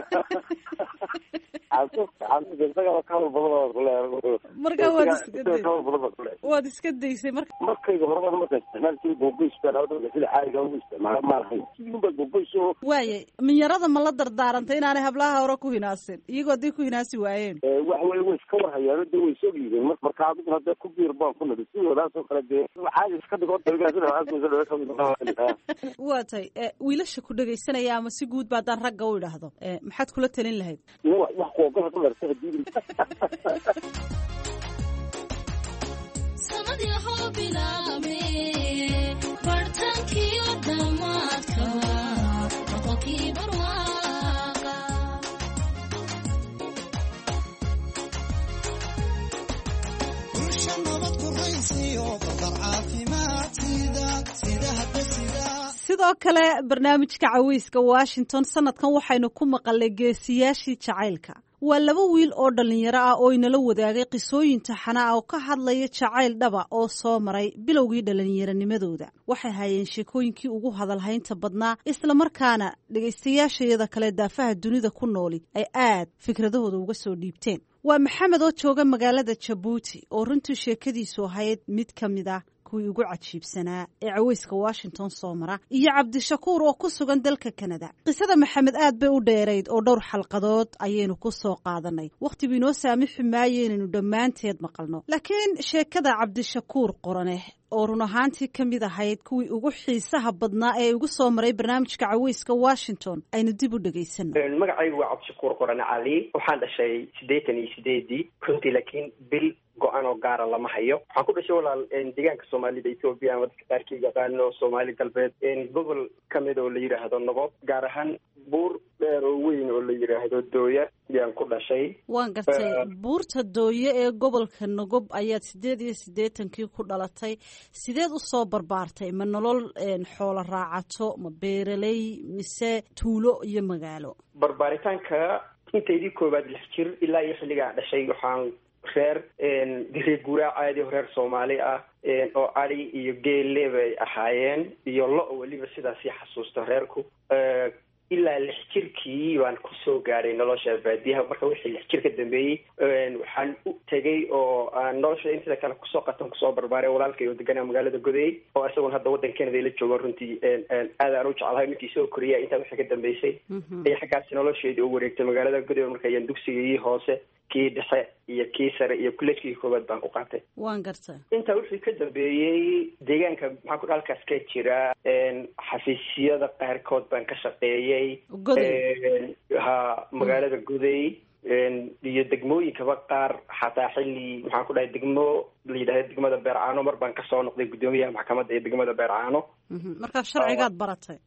marka waad iska daysay markayga horeba markaan isticmaalkii gogoysbaa sida caadiga ugu isticmaala maalahayn sidunbaa gogoyso waaye minyarada ma la dardaarantay inaanay hablaha hore ku hinaasin iyagoo hadday ku hinaasi waayeen waxa weye way iska warhayaano dee way soo dhiibeen marka adiguna dee ku biir baan ku nadi sidoodaasoo kale dee caadi iska dhigo waa tay wiilasha ku dhegaysanaya ama si guud ba haddaan ragga u idhaahdo maxaad kula talin lahayd? wax kuogola sidoo kale barnaamijka caweyska washington sanadkan waxaynu ku maqalnay geesiyaashii jacaylka waa laba wiil oo dhallinyaro ah oo inala wadaagay qisooyin taxana ah oo ka hadlaya jacayl dhaba oo soo maray bilowgii dhallinyaronimadooda waxay hayeen sheekooyinkii ugu hadalhaynta badnaa islamarkaana dhegaystayaashayada kale daafaha dunida ku nooli ay aad fikradahooda uga soo dhiibteen waa maxamed oo jooga magaalada jabuuti oo runtii sheekadiisu ahayd mid ka mid ah kuwii ugu cajiibsanaa ee caweyska washington soo mara iyo cabdishakuur oo ku sugan dalka kanada qisada maxamed aad bay u dheerayd oo dhowr xalqadood ayaynu ku soo qaadanay wakhtigu inoo saamixi maayo inaynu dhammaanteed maqalno laakiin sheekada cabdishakuur qorane oo run ahaantii ka mid ahayd kuwii ugu xiisaha badnaa ee ugu soo maray barnaamijka caweyska washington aynu dib u dhegaysano magacaygu waa cabdishakuur qorane cali waxaan dhashay 88 runtii laakiin bil go-aan oo gaara lama hayo waxaan ku dhashay walaal deegaanka soomaalida Ethiopia ama dadka qaarkii yaqaano Soomaali galbeed gobol kamid oo la yiraahdo Nogob gaar ahaan buur dheer oo weyn oo la yiraahdo Dooya ayaan ku dhashay waan gartay buurta Dooya ee gobolka Nogob ayaad 88 ku dhalatay sideed u soo barbaartay ma nolol xoolo raacato ma beeraley mise tuulo iyo magaalo barbaaritaanka intaydii koobaad 6 jir ilaa iyo xilliga dhashay waxaan reer guuraa caadi oo reer Soomaali ah oo ari iyo geelle bay ahaayeen iyo lo waliba sidaas xasuusto reerku ilaa 6 jirkii waan ku soo gaaray nolosha baadiyaha marka wixii 6 jir ka dambeeyay waxaan u tagay oo aan nolosha inta kale ku soo qatan ku soo barbaaray walaalkay oo deganaa magaalada Goday oo isagoon hadda wadankeena la joogo runtii aad aan u jeclahay markii soo koriya inta wixii ka dambeysay ay xagaas nolosheedii u wareegtay magaalada Goday marka ayaan dugsigii hoose kii dhexe iyo kii sare iyo kuleeskii koobaad baan ku qaatay waan gartay inta wixii ka dambeeyay deegaanka maxaa ku halkaas ka jira xafiisyada qaarkood baan ka shaqeeyay magaalada Goday iyo degmooyinkaba qaar xataa xilli maxaan ku dhahay degmo la yidhaahdo degmada Beercaano mar baan ka soo noqday gudoomiyaha maxkamadda ee degmada Beercaano marka sharcigaad baratay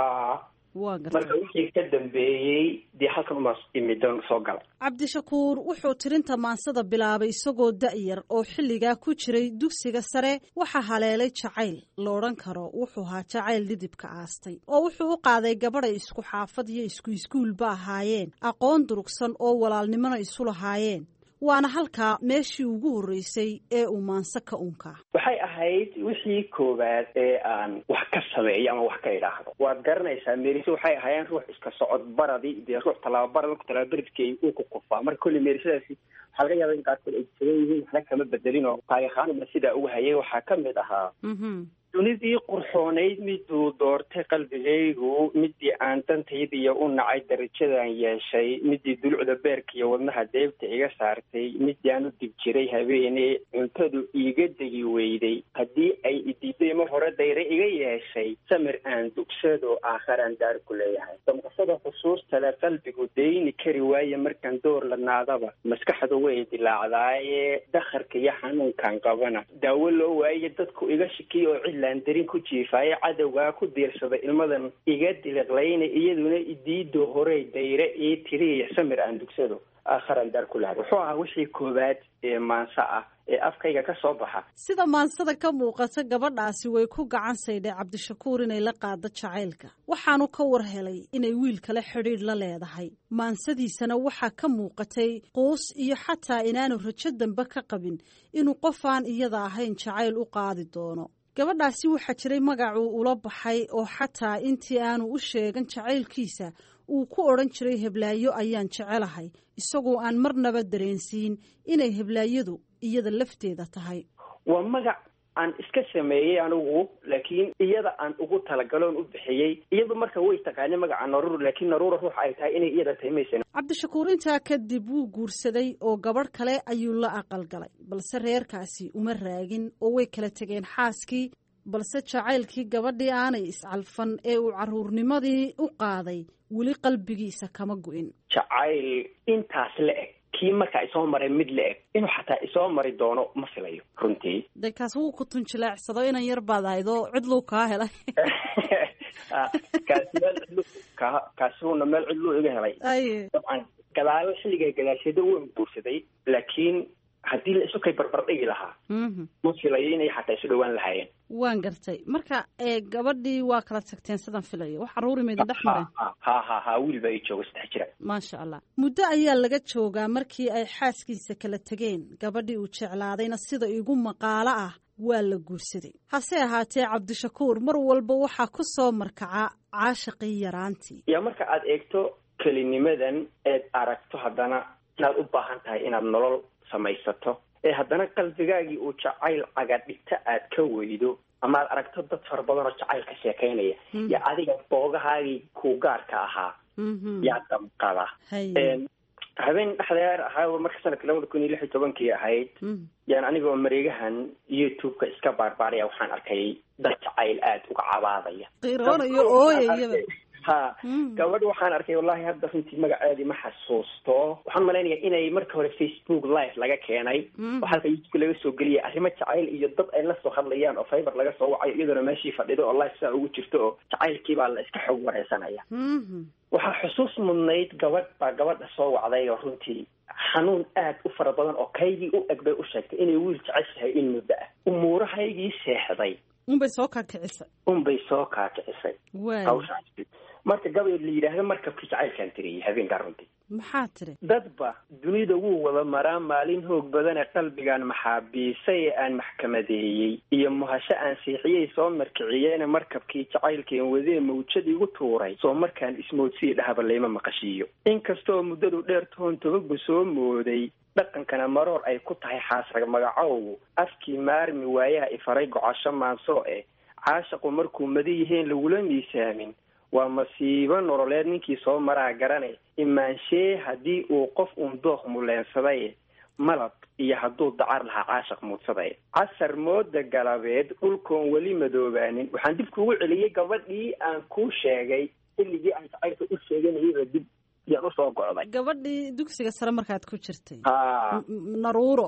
marka wixii ka dambeeyey dee halkan umaas imidan soo gala cabdishakuur wuxuu tirinta maansada bilaabay isagoo da'yar oo xilligaa ku jiray dugsiga sare waxaa haleelay jacayl la odhan karo wuxuu ahaa jacayl dhidibka aastay oo wuxuu u qaaday gabadhay isku xaafad iyo isku iskuulba ahaayeen aqoon durugsan oo walaalnimona isu lahaayeen waana halkaa meeshii ugu horreysay ee uu maanse ka unkaa waxay ahayd wixii koowaad ee aan wax ka sameeyo ama wax ka idhaahdo waad garanaysaa meeriso waxay ahaayeen ruux iska socod baradi dee ruux tallaabara marku talaabaridkii uu ku kufaa marka kolli meerisadaasi waxaa laga yaaba in qaarkood ay jaban yihiin waxna kama bedelin oo taariikhaanuma sidaa ugu hayay waxaa ka mid ahaa dunidii qurxoonayd miduu doortay qalbigaygu midii aan dantaydiiyo u nacay darajadan yeeshay midii dulucda beerka iyo wadnaha deebta iga saartay midii aan u dib jiray habeenee cuntadu iiga degi weyday haddii ay idiiday ma hore dayre iga yeeshay samir aan dugsado aakharaan daar ku leeyahay damqashada xusuustale qalbigu dayni kari waaye markaan door la naadaba maskaxdu way dilaacdaaye dakharka iyo xanuunkan qabana daawo loo waaye dadku iga shikiy oo darin ku jiifaaye cadowgaa ku diirsada ilmadan iga diliqlayna iyaduna idiido horey dayre ii tiriya samir aan dugsado aakharan daar ku lahay wuxuu ahaa wixii koowaad ee maanse ah ee afkayga ka soo baxa sida maansada ka muuqata gabadhaasi way ku gacan saydhay cabdishakuur inay la qaado jacaylka waxaanu ka war helay inay wiil kale xidhiidh la leedahay maansadiisana waxaa ka muuqatay quus iyo xataa inaanu rajo dambe ka qabin inuu qof aan iyada ahayn jacayl u qaadi doono gabadhaasi waxaa jiray magacuu ula baxay oo xataa intii aanu u sheegan jacaylkiisa uu ku odhan jiray heblaayo ayaan jecelahay isagoo aan marnaba dareensiin inay heblaayadu iyada lafteeda tahay waa magac aan iska sameeyey anigu laakiin iyada aan ugu talagaloon u bixiyey iyadu marka way taqaanay magaca naruur laakiin naruura ruux ay tahay inay iyada tahay maysan cabdishakuur intaa kadib wuu guursaday oo gabadh kale ayuu la aqalgalay balse reerkaasi uma raagin oo way kala tegeen xaaskii balse jacaylkii gabadhii aanay iscalfan ee uu carruurnimadii u qaaday weli qalbigiisa kama gu'in jacayl intaas la eg kii markaa isoo maray mid la eg inuu xataa isoo mari doono ma filayo runtii. de kaas wuu ku tunjileecsado inan yar baad ahayd oo cidluu kaa helay. kaasuna meel cidluu iga helay. dabcan gadaalo xilliga gadaasheeda waan guursaday, laakiin haddii la isu kay barbar dhigi lahaa ma filayo inay xataa isu dhowaan lahaayeen. waan gartay. marka gabadhii waa kala tagteen sidan filayo, wax caruuri maydin dhex mareen? ha wiil baa ii jooga 3 jira. maasha allah. muddo ayaa laga joogaa markii ay xaaskiisa kala tegeen, gabadhii uu jeclaadayna sida igu maqaalo ah waa la guursaday. hase ahaatee cabdishakuur mar walba waxaa ku soo markaca caashaqii yaraantii. yaa marka aad eegto kelinimadan eed aragto haddana inaad u baahan tahay inaad nolol samaysato, ee haddana qalbigaagii uu jacayl cagadhigta aad ka weydo, ama aad aragto dad fara badan oo jacayl ka sheekaynaya, yaa adiga boogahaagii kuu gaarka ahaa yaa damqada. habeen dhexdeer ahaa marka sanadka 2016 ahayd, yaan anigoo mareegahan YouTube-ka iska baarbaaraya waxaan arkay dad jacayl aad uga cabaadaya. qiiroonayo ooyayaba. gabadh waxaan arkay wallahi hadda runtii magaceedii ma xasuusto. waxaan malaynayaa inay marka hore Facebook live laga keenay oo halka YouTube laga soo geliyay arrimo jacayl iyo dad ay la soo hadlayaan oo Fiber laga soo wacayo iyadoo meeshii fadhido oo live saa ugu jirto oo jacaylkii baa la iska xog wareysanaya. waxaa xusuus mudnayd gabadha soo wacday oo runtii xanuun aad u fara badan oo kaygii u eg bay u sheegtay inay wiil jeceshahay in muddo ah. umuurahaygii seexday unbay soo kaakicisay. marka gabadh la yidhaahdo markabkii jacaylkaan tiriyey habeenkaa runtii. maxaa tiri? dadba dunida wuu wada maraa maalin hoog badane qalbigaan maxaabiisay ee aan maxkamadeeyey iyo muhasho aan siixiyey soo markiciyeena markabkii jacaylkeen wadee mawjad igu tuuray soo markaan ismoodsii dhahaba layma maqashiiyo. inkastoo muddadu dheer toon tobagu soo mooday dhaqankana maroor ay ku tahay xaasrag magacowgu afkii maarmi waayaha ifaray gocasho maansoo caashaqu markuu mada yihiin lagula miisaamin waa masiibo nololeed ninkii soo maraa garane imaanshee haddii uu qof uun dooq muleensaday malab iyo hadduu dacar lahaa caashaq muudsaday. casar mooda galabeed dhulkoon weli madoobaanin waxaan dib kuugu celiyey gabadhii aan kuu sheegay xilligii aan jacaylka u sheeganayaba dib yaan usoo go'day. gabadhii dugsiga sare markaad ku jirtay. naruuro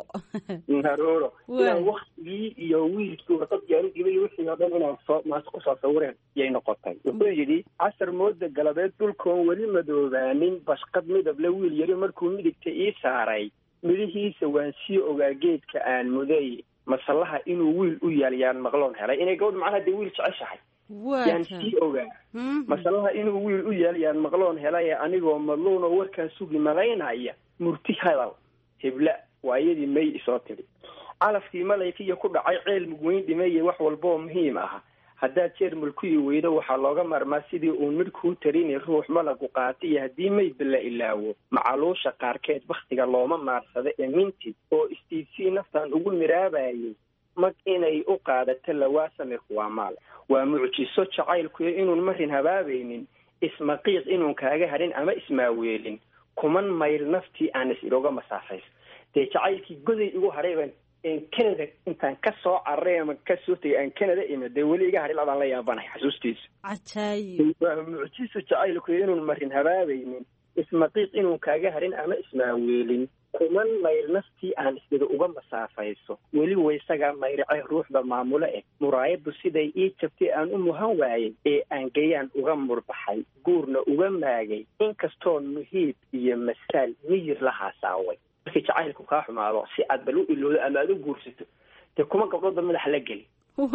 inaan waktigii iyo wiilkii warqad yaaru dhibay wixii oo dhan inaan kusoo sawireen yay noqotay. wuxuu yidhi casar mooda galabeed dhulkoon weli madoobaanin bashqad midable wiil yari markuu midigta ii saaray midihiisa waan sii ogaa geedka aan muday masallaha inuu wiil u yaalyaan maqloon helay. inay gabadh macnaha dee wiil jeceshahay yaan sii ogaa masalaha inuu wiil u yaalyaan maqloon helay anigoo madluun oo warkaan sugi malaynaya murti hadal hebla waayadii may isoo tiri. calafkii malaykiiyo ku dhacay ceel mugweyn dhimeeye wax walba oo muhiim ah haddaad jeer mulkuyi weydo waxaa looga marmaa sidii uun midh kuu tarini ruux malagu qaatiyo haddii maydba la ilaawo macaluusha qaarkeed baktiga looma maarsado ee mintid oo istiidsii naftan ugu miraabayay mag inay u qaadato lawaasamirku waa maal. waa mucjiso jacaylkuyo inuun marin habaabaynin ismaqiiq inuun kaaga hadhin ama ismaaweelin kuman mayl naftii aan is-iloga masaafayso. dee jacaylkii goday igu hadhayban Canada intaan ka soo carray ama ka soo tegay aan Canada imid dee weli iga hadhi labaan la yaabanahay xasuustiisa. waa mucjiso jacaylkuyo inuun marin habaabaynin ismaqiiq inuun kaaga hadhin ama ismaaweelin kuman mayl naftii aan isdada uga masaafayso weli waysagaa mayracay ruuxda maamulo muraayadu siday ii jabtay aan u muhan waayey ee aan gayaan uga murbaxay guurna uga maagay inkastoon muhiib iyo masaal miyir la haasaaway. markii jacaylku kaa xumaado si aad bal u ilowdo ama aad u guursato dee kuma gabdhoodba madaxa la geli.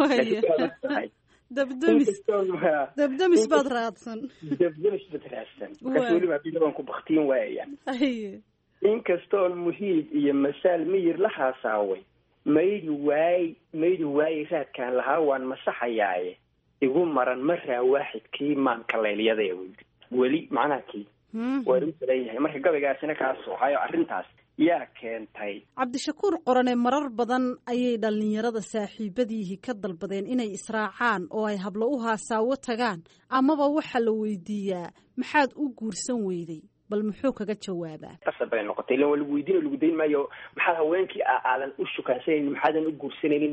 dabdamis baad raadsan. markaas weliba baan ku baktiin waayaya. inkastoon muhiib iyo masaal miyir la haasaaway maydi waayey raadkaan lahaa waan masaxayaaye igu maran maraa waaxidkii maanka laylyada weli macnaha kii waa igu salan yahay. marka gabaygaasina kaa sooxayo arrintaas yaa keentay. cabdishakuur qorane marar badan ayay dhallinyarada saaxiibadiihii ka dalbadeen inay israacaan oo ay hablo u haasaawo tagaan amaba waxaa la weydiiyaa maxaad u guursan weyday bal muxuu kaga jawaabaa? qasab bay noqotay ilan waa lagu weydiin oo lagu dayn maayo maxaad haweenkii aadan u shukaansanaynin maxaadan u guursanaynin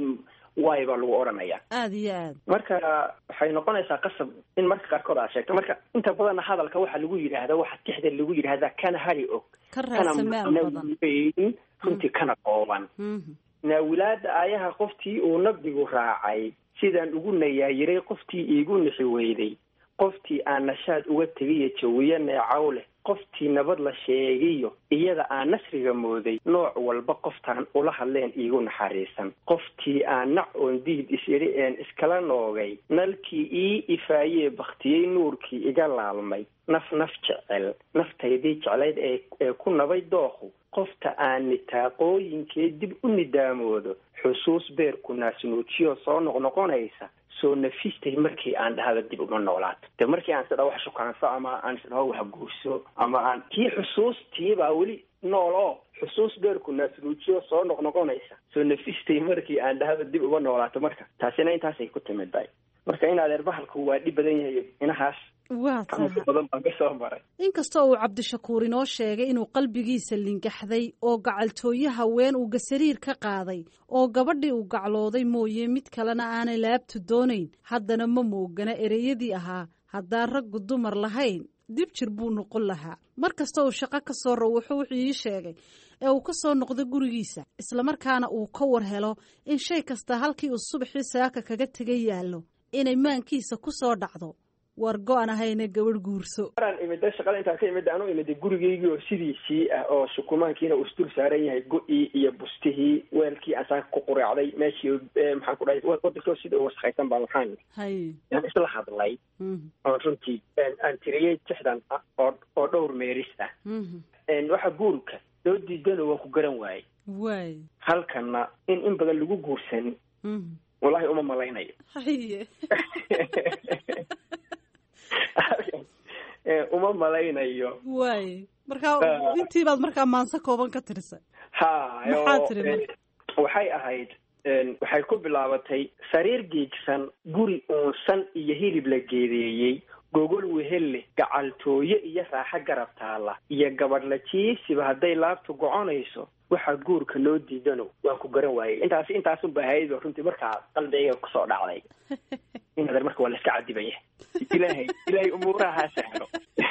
waay baa lagu odhanaya aada iyo aad marka waxay noqonaysaa qasab in marka qaarkood aad sheegto marka inta badanna hadalka waxaa lagu yidhaahda waxa tixda lagu yidhaahdaa kana hari og ka raasamaal badan runtii kana qooban naawilaada aayaha qoftii uu nabdigu raacay sidaan ugu nayaayiray qoftii iigu nixi weyday qoftii aan nashaad uga tegiyo jawiyo neecaw leh qoftii nabad la sheegiyo iyada aan nasriga mooday nooc walba qoftaan ula hadleen iigu naxariisan qoftii aan nac oon diid is-idhi een iskala noogay nalkii ii ifaayee baktiyey nuurkii iga laalmay naf jecel naftaydii jeclayd ee ku nabay dooqu qofta aan nitaaqooyinkee dib u nidaamoodo xusuus beerku naasnuujiyo soo noqnoqonaysa soo nafistay markii aan dhahada dib uma noolaato de markii aan sidha wax shukaanso ama aan sidha wax guurso ama aan kii xusuustiibaa weli nool oo xusuus beerku naasnuujiyo soo noqnoqonaysa soo nafistay markii aan dhahada dib uma noolaato marka taasina intaasay ku timid bay marka in adeer bahalku waa dhib badan yahay inahaas waa tahay badan baan ka soo maray inkastoo uu cabdishakuur inoo sheegay inuu qalbigiisa lingaxday oo gacaltooye haween uu gasariir ka qaaday oo gabadhii uu gaclooday mooye mid kalena aanay laabtu doonayn haddana ma moogana ereyadii ahaa haddaan raggu dumar lahayn dib jir buu noqon lahaa mar kasta uu shaqo ka soo rawuxo wuxuu ii sheegay ee uu ka soo noqdo gurigiisa islamarkaana uu ka war helo in shay kasta halkii uu subaxii saaka kaga tegay yaallo inay maankiisa ku soo dhacdo war go-an ahayna gabadh guurso maraan imida shaqada intaan ka imida anu imida gurigeygii oo sidiisii ah oo shukumaankiina uu isdul saaran yahay go-ii iyo bustihii weelkii aan saaka ku quraacday meeshii maxaan ku dhahay wadankoo sida u wasaqaysan baa waxaan aan isla hadlay oon runtii aan tiriyey tixdan oo dhowr meeris ah waxa guurka loo diidano waan ku garan waayey waay halkana in badan lagu guursan wallahi uma malaynayo uma malaynayo waay markaa intii baad markaa maanse kooban ka tirisay maxaa tiri waxay ahayd waxay ku bilaabatay sariir giigsan guri uunsan iyo hilib la geedeeyey gogol wehelle gacaltooye iyo raaxo garab taala iyo gabadh la jiisiba hadday laabtu goconayso waxaa guurka loo diidano waan ku garan waayey intaasunba hayado runtii markaa qalbigayga kusoo dhacday inadeer marka waa la iska cadibaya ilaahay umuuraha ha sahlo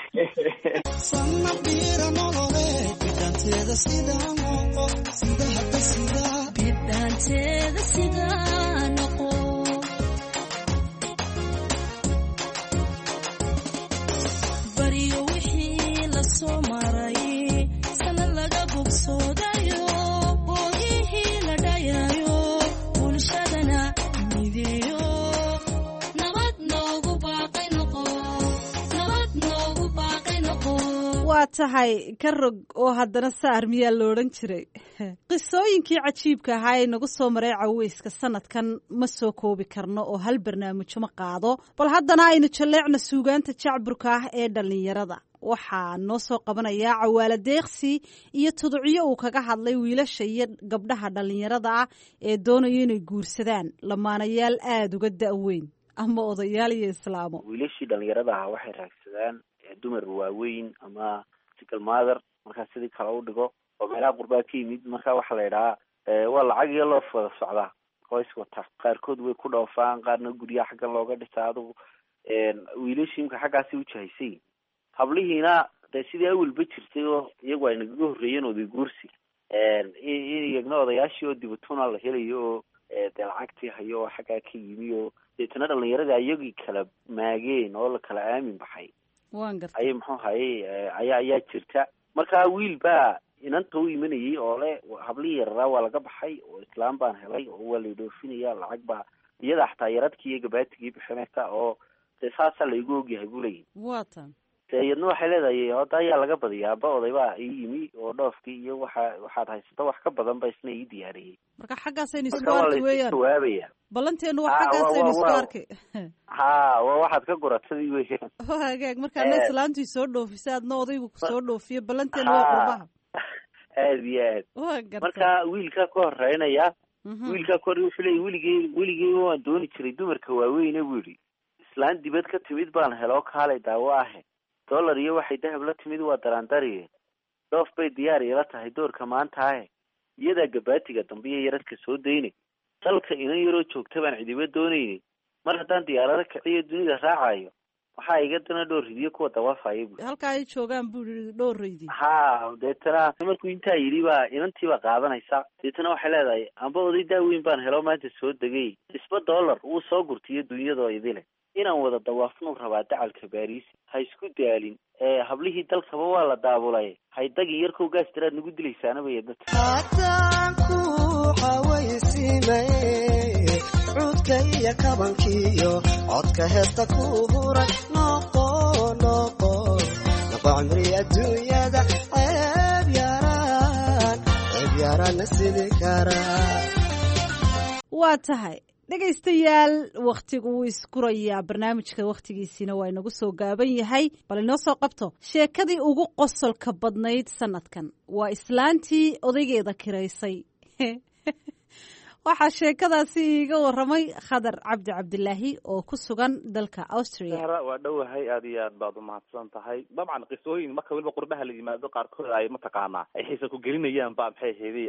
baryo wixii la soo maray sanad laga bogsoodayo boogihii la dhayayo bulshadana mideeyo nabad noogu baaqay noqo nabad noogu baaqay noqo waa tahay ka rog oo haddana saar miyaa la odhan jiray qisooyinkii cajiibka ahaa ee nagu soo maray caweyska sanadkan ma soo koobi karno oo hal barnaamijyo ma qaado bal haddana aynu jalleecna suugaanta jacburka ah ee dhallinyarada waxaa noo soo qabanayaa cawaala deeqsi iyo tuducyo uu kaga hadlay wiilasha iyo gabdhaha dhallinyarada ah ee doonaya inay guursadaan lamaanayaal aada uga da-weyn ama odayaal iyo islaamo wiilashii dhallinyarada ah waxay raagsadaan dumar waaweyn ama single mother markaa sidii kale u dhigo oo meelaha qurbaa ka yimid marka waxaa la idhahaa waa lacag iyo loof wada socdaa qoys wata qaarkood way ku dhoofaan qaarna guryaha xaggan looga dhisaa adugu wiilashii imka xaggaasi ujahaysay hablihiina dee sidii awalba jirtay oo iyagu ay nagaga horreeyeen oday guursi iyagna odayaashii oo dibatuna la helayo oo dee lacagtii hayo oo xaggaa ka yimi oo deetana dhallinyarada iyagii kala maageen oo la kala aamin baxay ayay muxuu hayay ayaa jirta markaa wiil baa inanta u imanayay oo le hablihii yararaa waa laga baxay oo islaam baan helay oo waa la dhoofinaya lacag baa iyada xataa yaradkii iyo gabaatigii bixinaysa oo dee saasaa laigu ogyahay buu leeyahy watan iyadna waxay leedahay hadda ayaa laga badiyaa ba odaybaa ii yimi oo dhoofkii iyo waxaad haysata wax ka badan ba isna ii diyaariyey marka xaggaasaynu isku arki weeyaan jawaabaya ballanteenu waa xaggaasaynu isku arkay waa waxaad ka goratadii weeyaan hagaag markaana islaantii soo dhoofisay adna odaygu kusoo dhoofiye ballanteenu waa qurbaha aad iyo aad marka wiilkaa ka horeynaya wiilkaa ka hore wuxuu leeyay weligey waan dooni jiray dumarka waaweyne buu yidhi islaan dibad ka timid baan heloo kaalay daawo ahe dollar iyo waxay dahab la timid waa daraandariye dhoof bay diyaar ila tahay doorka maanta ahe iyadaa gabaatiga dambe iyo yaradka soo daynay dalka inan yaroo joogta baan cidiba doonayni mar haddaan diyaarado kiciyo dunida raacayo waxaa iga dana dhowr ridiyo kuwa dawaafaya bu halka ay joogaan buu yidhi dhowr ridi ha deetana markuu intaa yidhi baa inantiibaa qaadanaysa deetana waxay leedahay amba oday daaweyn baan helo maanta soo degay isba dollar wuu soo gurtiyo dunyadoo idile inaan wada dawaafnuu rabaa dacalka baariis ha isku daalin hablihii dalkaba waa la daabulay haydagii yarkow gaastiraad nagu dilaysaana bay dadka haddaan ku xawaysiimay cudka iyo kabankiyo codka heesta ku huran noqo cimri adduunyada ceeb yaraana sidi karaa. waa tahay dhegaystayaal wakhtigu wuu iskurayaa barnaamijka wakhtigiisiina waa inagu soo gaaban yahay bal inoo soo qabto sheekadii ugu qosolka badnayd sanadkan waa islaantii odaygeeda kiraysay waxaa sheekadaasi iiga waramay khadar cabdi cabdilaahi oo ku sugan dalka Austria. waa dhowahay aad iyo aad baad umahadsan tahay. dabcan qisooyin marka waliba qurbaha la yimaado qaarkood ay mataqaanaa ay xiisa ku gelinayaan baa maxay heeday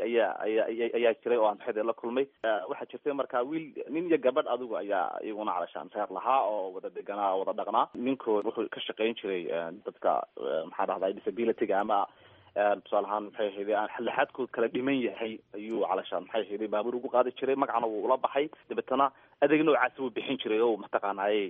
ayaa jiray oo aan maxay la kulmay. waxaa jirtay markaa wiil nin iyo gabadh adigu ayaa iyaguna calashaan reer lahaa oo wada deganaa wada dhaqnaa. ninkood wuxuu ka shaqayn jiray dadka maxaa dhahdaa disability-ga ama tusaale ahaan maxay ahayd aan xalaxaadkood kala dhiman yahay ayuu calashaan maxay ahayd baabuur ugu qaadi jiray magacana wuu ula baxay dabeetana adeeg noocaas uu bixin jiray oo mataqaanaaye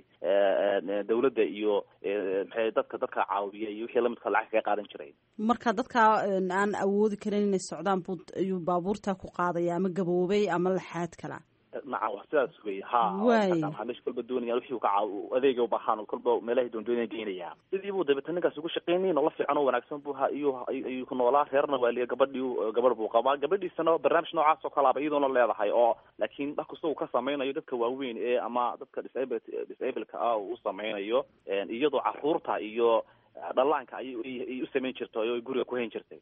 dawladda iyo maxay dadka caawiya iyo wixii lamidka lacag kaga qaadan jiray. marka dadka aan awoodi karin inay socdaan ayuu baabuurta ku qaadaya ama gaboobay ama laxaad kala nacam wax sidaas wey ha meesha kolba doonaya wixii ka adeega u baahan kolba meelaha doonaya geynaya sidii buu dabeetana ninkaas ugu shaqeynay nolol fiican oo wanaagsan buu ayuu ku noolaa reerna waa liya gabadh buu qabaa gabadhiisana barnaamij noocaas oo kale ah iyadoo leedahay oo laakiin wax kasta uu ka samaynayo dadka waaweyn ee ama dadka disabled-ka ah uu samaynayo iyadoo caruurta iyo dhalaanka ay u samayn jirtay oo guriga ku hayn jirtay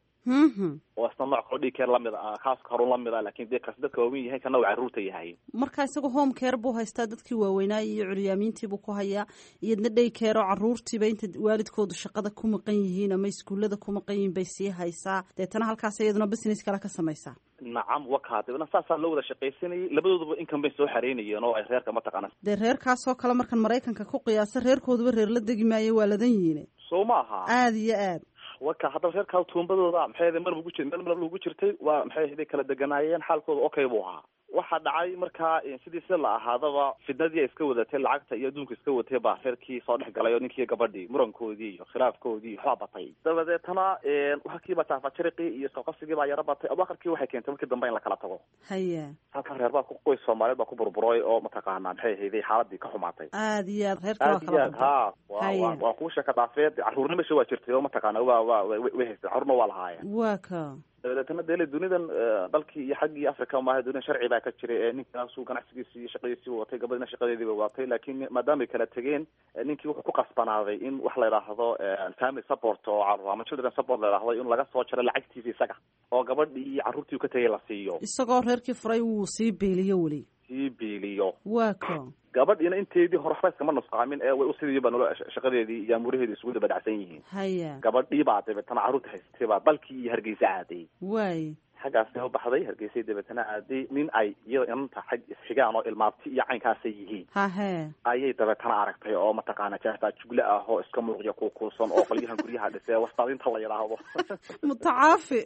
oo asna nooc kale dhig keer lamid ah kaas karun lamid ah laakiin dadka waaweyn yahay kana waa caruurta yahay. marka isaga home care buu haystaa dadkii waaweynaa iyo curyaamiintii buu ku hayaa iyadna day care oo caruurtiiba inta waalidkoodu shaqada ku maqan yihiin ama iskuullada ku maqan yihiin bay sii haysaa deetana halkaas iyaduna business kale ka samaysaa. nacam wakaatibna saasaa loo wada shaqaysanayay labadooduba income bay soo xareynayeen oo ay reerka mataqaana dee reerkaasoo kale markan maraykanka ku qiyaasa reerkooduba reer la degi maayo waa ladan yihiin soo maaha aada iyo aad waka haddaba reerkaa tuumbadooda maxay mar lagu jirtay waa maxay ahayd kala deganaayeen xaalkooda okay buu ahaa. waxaa dhacay markaa sidii si la ahaadaba fidnadii ay iska wadatay lacagta iyo adduunka iska watay baa reerkii soo dhex galay oo ninkii gabadhii murankoodii iyo khilaafkoodii waxbaa batay dabadeetana halkiiba taafajariqii iyo isqabqabsigii baa yaro batay abakarkii waxay keentay markii dambe in la kala tago. haya halkan reer baa qoys soomaaliyeed baa ku burburay oo mataqaanaa maxay ahayday xaaladii ka xumaatay aada iyo aad reerka waa kala waa kuwa sheeka dhaafeed caruurna meesha waa jirtay oo mataqaana way haystay caruurna waa lahaayeen waa ka dabeetana dele dunidan dalkii iyo xaggii africa maaha dunidan sharci baa ka jiray ee ninkaasuu ganacsigiisii iyo shaqadiisii watay gabadhina shaqadeediiba watay laakiin maadaama ay kala tegeen ninkii wuxuu ku qasbanaaday in wax la yidhaahdo family support oo caruur ama children support la yidhaahdo in laga soo jaro lacagtiisa isaga oo gabadhii iyo carruurtii ka tegay la siiyo isagoo reerkii furay wuu sii beeliyo weli sii beeliyo waa ka gabadhiina inteedii hore waxba iskama nusqaamin ee way usidiiba nolo shaqadeedii iyo amuuraheedii isugu daba dhacsan yihiin. haya gabadhii baa dabeetana carruurta haystay baa dalkii iyo hargeysa aaday waay xaggaasna u baxday hargeysay dabeetana aaday nin ay iyo inanta xag isxigaan oo ilmaabti iyo caynkaasay yihiin hahe ayay dabeetana aragtay oo mataqaana jaafaa jugle ah oo iska muuqya kuukuusan oo qolyahan guryaha dhisee wastaadinta la yidhaahdo mutacaafi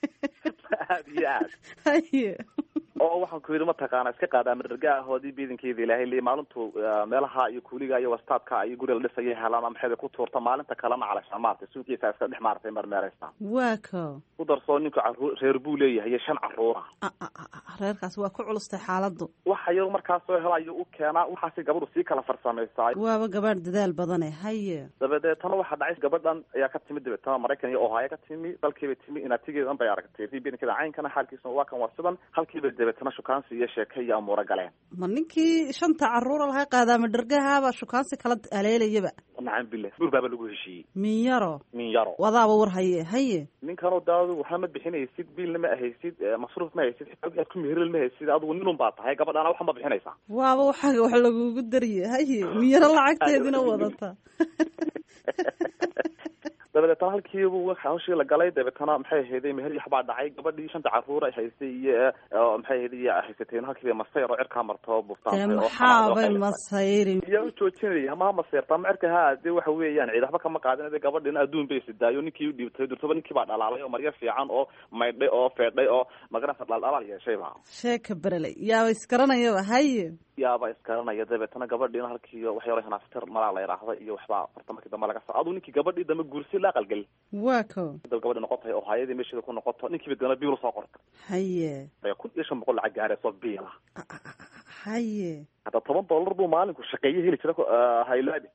aad iyo aad haye oo waxaan ku yidhi mataqaana iska qaadaa madarga ahoodii biidankeeda ilaahay li maalintu meelaha iyo kuuliga iyo wastaadka iyo guriga la dhisaya helaan maxay ku tuurta maalinta kalena calashaan maartay suuqiisa iska dhex maartay marmeeraysta waa ka ku darsoo ninku reer buu leeyahay 5 carruur reerkaas waa ku culustay xaaladu waxa yar markaas soo helayo u keenaa waxaasi gabadhu sii kala farsameysay waaba gabadh dadaal badan haye dabadeetana waxa dhacay gabadhan ayaa ka timid dabeetana Mareykan iyo Ohio ka timid dalkiiba timid inaatigeedan bay aragtay biidankeeda caynkana xaalkiisa waa kan warsadan halkiiba dabeetana shukaansi iyo sheekaya amuura galeen ma ninkii 5 carruur lahaa qaadaama dhargahaaba shukaansi kala aleelayaba nacam billah burbaaba lagu heshiiyey min yaro wadaaba war haye ninkanoo daawadu waxaa ma bixinaysid biilna ma ahaysid masruuf ma haysid xitaa ku mihiril ma haysid adigu ninun baa tahay gabadhaana wax ma bixinaysaa waaba waxaaga wax lagugu dariye haye min yaro lacagteedina wadata dabeetana halkiibu hawshii la galay dabeetana maxay ahayd meher iyo waxbaa dhacay gabadhii 5 caruur ay haysay iyo maxay ahayd iyo haysateen halkii masayr oo cirka marto buuftaan maxaa masayr iyo joojinay ama masayr ta marka haade waxa weeyaan cid waxba kama qaadanay gabadhina adduun bay sidaayo ninkii u dhiibtay durtaba ninkii baa dhalaalay oo marya fiican oo maydhay oo feedhay oo magarasa dhalaal yeeshay baa sheeka baralay yaa iskaranaya haye yaaba iskaranaya dabeetana gabadhiina halkii wax yar hanaftar mala la yiraahdo iyo waxba markii dambe laga soo ninkii gabadhii dambe guursi la qalgal waako gabadha noqotay oo hay'adii meeshii ku noqoto ninkii bidana biil soo qortay haye ay ku yeeshan boqol lacag gaarayso soo biila haye hada $10 buu maalinku shaqeeyay heli jira haylaadi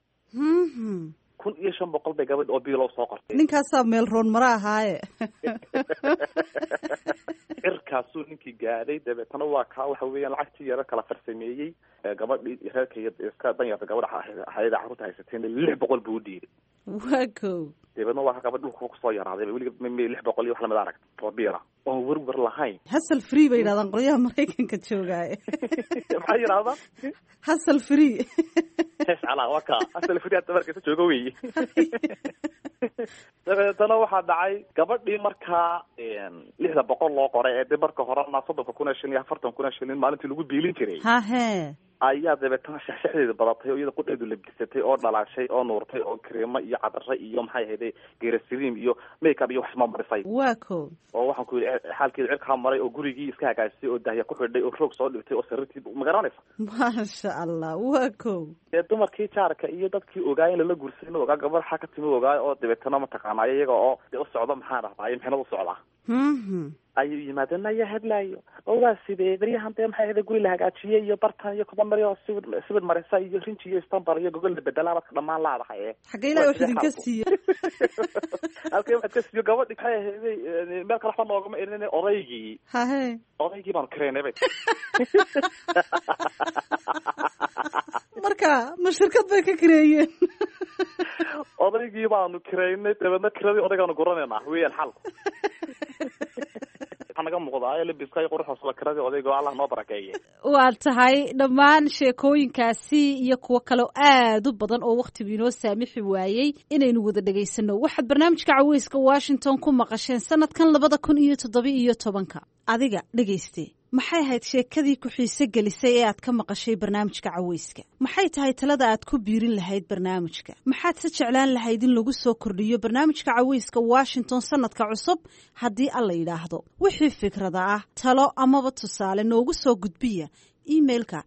1500 bay gabadh oo biil soo qortay ninkaas meel roon mara ahaaye irkaasuu ninkii gaaday dabeetana waa ka waxa weeyaan lacagtii yara kala farsameeyay gabadhii reerkayga iska danyarta gabadha hay'ada carruurta haysateen 600 buu dhiibay waako dabeetana waa gabadh dhulka ku soo yaraaday weliba 600 iyo wax la mid arag oo biira oo warwar lahayn hasal free bay yiraahdaan qolyaha Mareykanka joogay maxay yiraahdaan hasal free ala waka hasal free aad markay joogo weey dabeetana waxaa dhacay gabadhii markaa 600 loo qoray ee marka horena 30,000 shilin iyo 40,000 shilin maalintii lagu biilin jiray ha he ayaa dabeetana shaxshaxdeeda badatay oo iyada qudheedu la gisatay oo dhalaashay oo nuurtay oo kreema iyo cadar iyo maxay ahayd geerasiriim iyo makeup iyo wax ma marisay waako oo waxaan ku yiri xaalkeeda cirka maray oo gurigii iska hagaajisay oo dahya ku xidhay oo roog soo dhigtay oo sariirtii ma garanaysa masha Allah waako dumarkii jaarka iyo dadkii ogaayeen la guursayn oo gabar xaka timi ogaay oo dabeetana ma taqaanay iyaga oo u socdo maxaa dhahay maxay u socdaa ayuu yimaadeen ayaa hadlaayo oo waa sidee bariyahan dee maxay ahayd guri la hagaajiyay iyo bartan iyo kuba mariyo sibir marisa iyo rinji iyo istambar iyo gogol la bedelaaba dhamaan laadahay xagee ilaahay wax idinka siiyo halkee wax ka siiyo gabadhi maxay ahayd meel kala xan loogama irin odaygii odaygii baan kareenay marka ma shirkad bay ka kareeyeen odaygii baanu kareynay dabeedna kiradii odaygaanu guranayna weeyaan xalku naga muuqdaa labiska iyo quruxda soo kiradii odayga Allah noo barakeeyay waa tahay dhammaan sheekooyinkaasi iyo kuwa kale aad u badan oo waqtigu inoo saamixi waayay inaynu wada dhageysano waxaad barnaamijka caweyska Washington ku maqasheen sanadkan 2017 adiga dhageystay maxay ahayd sheekadii ku xiise gelisay ee aad ka maqashay barnaamijka caweyska maxay tahay talada aad ku biirin lahayd barnaamijka maxaad se jeclaan lahayd in lagu soo kordhiyo barnaamijka caweyska Washington sanadka cusub haddii alla yiraahdo wixii fikrada ah talo amaba tusaale noogu soo gudbiya emailka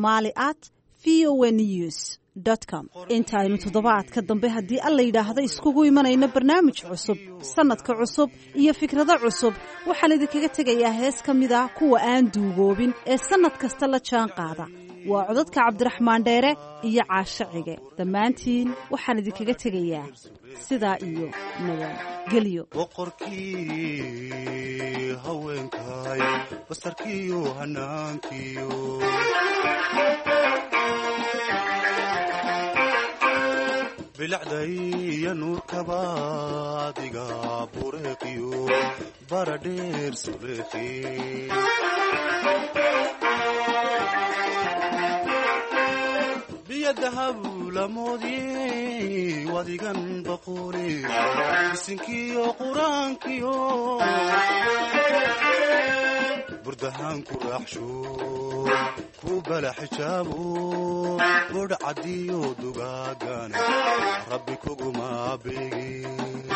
somali@voanews.com intaynu toddobaadka dambe haddii alla yidhaahdo iskugu imanayno barnaamij cusub sanadka cusub iyo fikrado cusub waxaan idinkaga tegayaa hees ka mid ah kuwa aan duugoobin ee sanad kasta la jaan qaada waa codadka Cabdiraxmaan Dheere iyo Caasho Cige dhammaantiin waxaan idinkaga tegayaa sidaa iyo nabadgelyo boqorkii haweenkay basarkiyo hanaankiyo bilacday nuurkaba adiga bureeqiyo baradheer suleekhi biyadahabu lamoodii wadigan baqoole isinkiyo quraankiyo burdahaan ku raaxsho ku bala xijaabo bodh cadiyo dugaagana rabbi kuguma beegin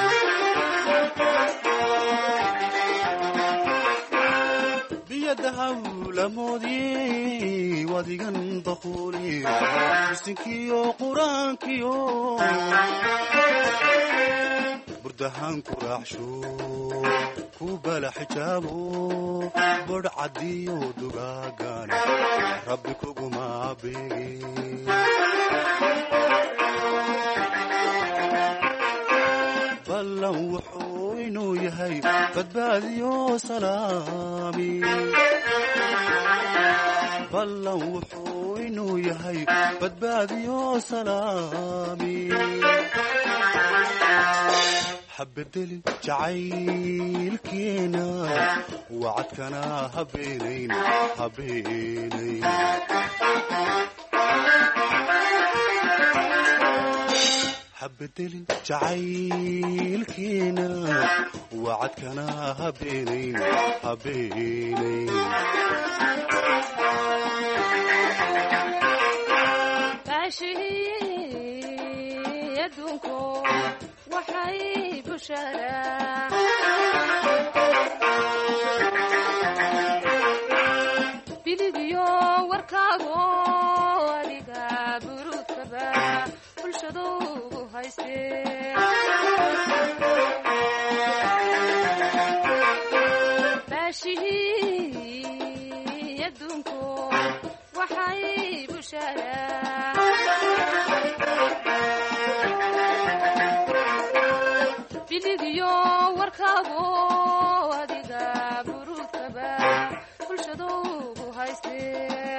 biyadahabu lamoodii wadigan baqoole isinkiyo quraankiyo burdahaan ku raaxsho ku bala xijaabo bodh cadiyo dugaagana rabbi kuguma beegin ballan wuxuu inuu yahay badbaadiyo salaami ballan wuxuu inuu yahay badbaadiyo salaami habedeli jacaylkeena wacadkana habeenayn habedelin jacaylkiina wacadkana habeenayn habeenayn adduunku waxay busharaa bidigiyo warkaago adiga buruudkaba bulshadu haystee baashihii adduunku waxay busharaa bidigiyo warkaago adiga buruudkaba bulshadu haystee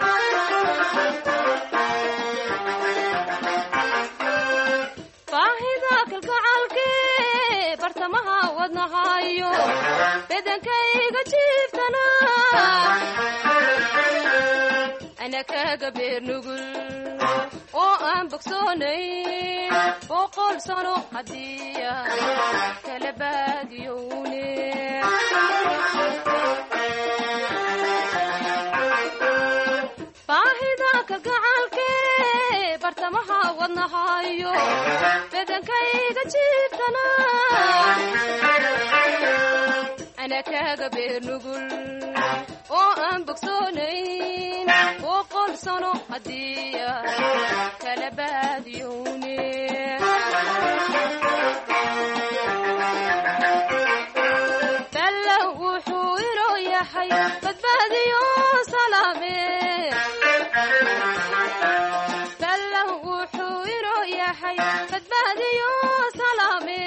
baahida kalgacalkee bartamaha wadnahayo bedankayga jiiftana ana kaga beer nugul oo aan bogsoonayn boqol sano hadiya kala baadiyowne baahida kalgacalkee bartamaha wadnahayo bedankayga jiiftana ana kaga beer nugul oo aan bogsoonayn boqol sano hadiya kala baadiyowne balla wuxuu inoo yahay badbaadiyo salaame balla wuxuu inoo yahay badbaadiyo salaame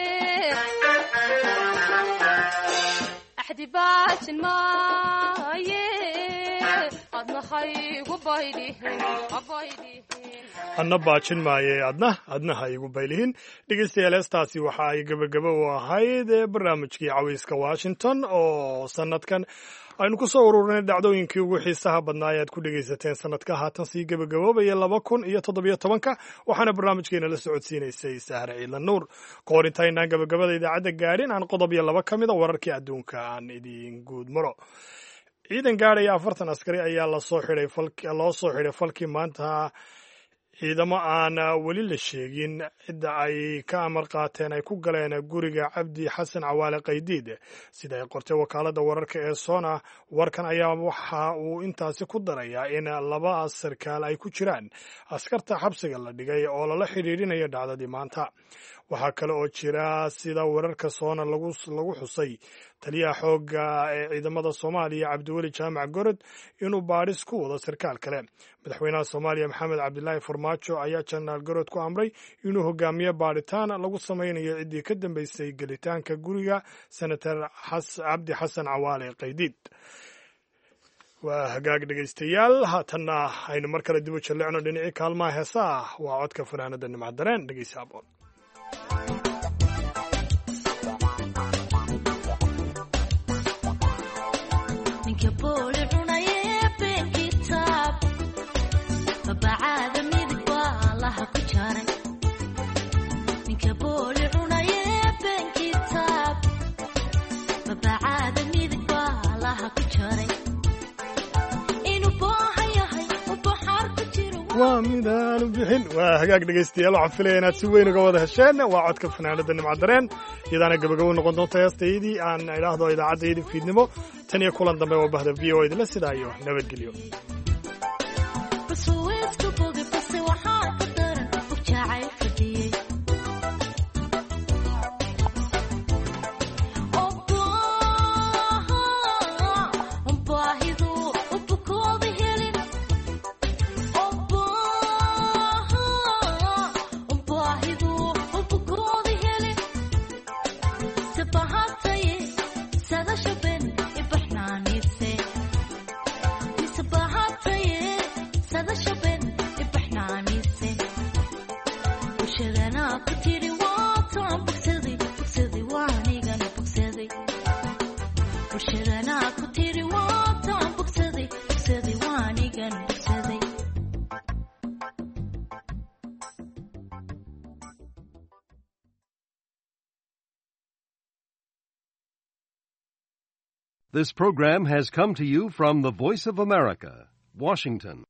axdi baajin maaye adna haygu baydhihin adna baajin maaye adna ha igu baylihin dhegeystayaal heestaasi waxa ay gebagabo u ahayd barnaamijkii cawayska washington oo sanadkan aynu ku soo ururinay dhacdooyinkii ugu xiisaha badnaa ayaad ku dhegaysateen sanadka haatan sii gebagaboobaya 2017 waxaana barnaamijkeena la socodsiinaysay sahre ciidlan nuur ka hor intaynaan gebagabada idaacadda gaadhin aan qodob iyo laba ka mida wararkii adduunka aan idin guud maro ciidan gaadhaya 40 askari ayaa loo soo xidhay falkii maanta ciidamo aan weli la sheegin cidda ay ka amar qaateen ay ku galeen guriga cabdi xasan cawaale qaydiid sida ay qortay wakaaladda wararka ee sona warkan ayaa waxa uu intaasi ku darayaa in 2 sarkaal ay ku jiraan askarta xabsiga la dhigay oo lala xidhiidhinayo dhacdadii maanta waxaa kale oo jira sida wararka soona lagu xusay taliyaha xoogga ee ciidamada Soomaaliya Cabdiweli Jaamac Gorod inuu baadhis ku wado sarkaal kale madaxweynaha Soomaaliya Maxamed Cabdilaahi Farmaajo ayaa Janaal Gorod ku amray inuu hogaamiyo baadhitaan lagu sameynayo ciddii ka dambeysay gelitaanka guriga senator Cabdi Xasan Cawaale Qaydiid waa hagaag dhegaystayaal haatanna aynu mar kale dib u jalleecno dhinacii kaalmaha heesaha waa codka fanaanada Nimca Dareen dhegaysi aboon waa midaanu bixin waa hagaag dhegaystayaal waxaan filaya inaad si weyn uga wada hesheen waa codka fanaanada Nimca Dareen iyadaana gabagabo noqon doonta heestaydii aan idhaahdo idaacaddaydi fiidnimo tan iyo kulan dambe oo bahda v o idinla sidaayo nabadgelyo This program has come to you from the Voice of America, Washington.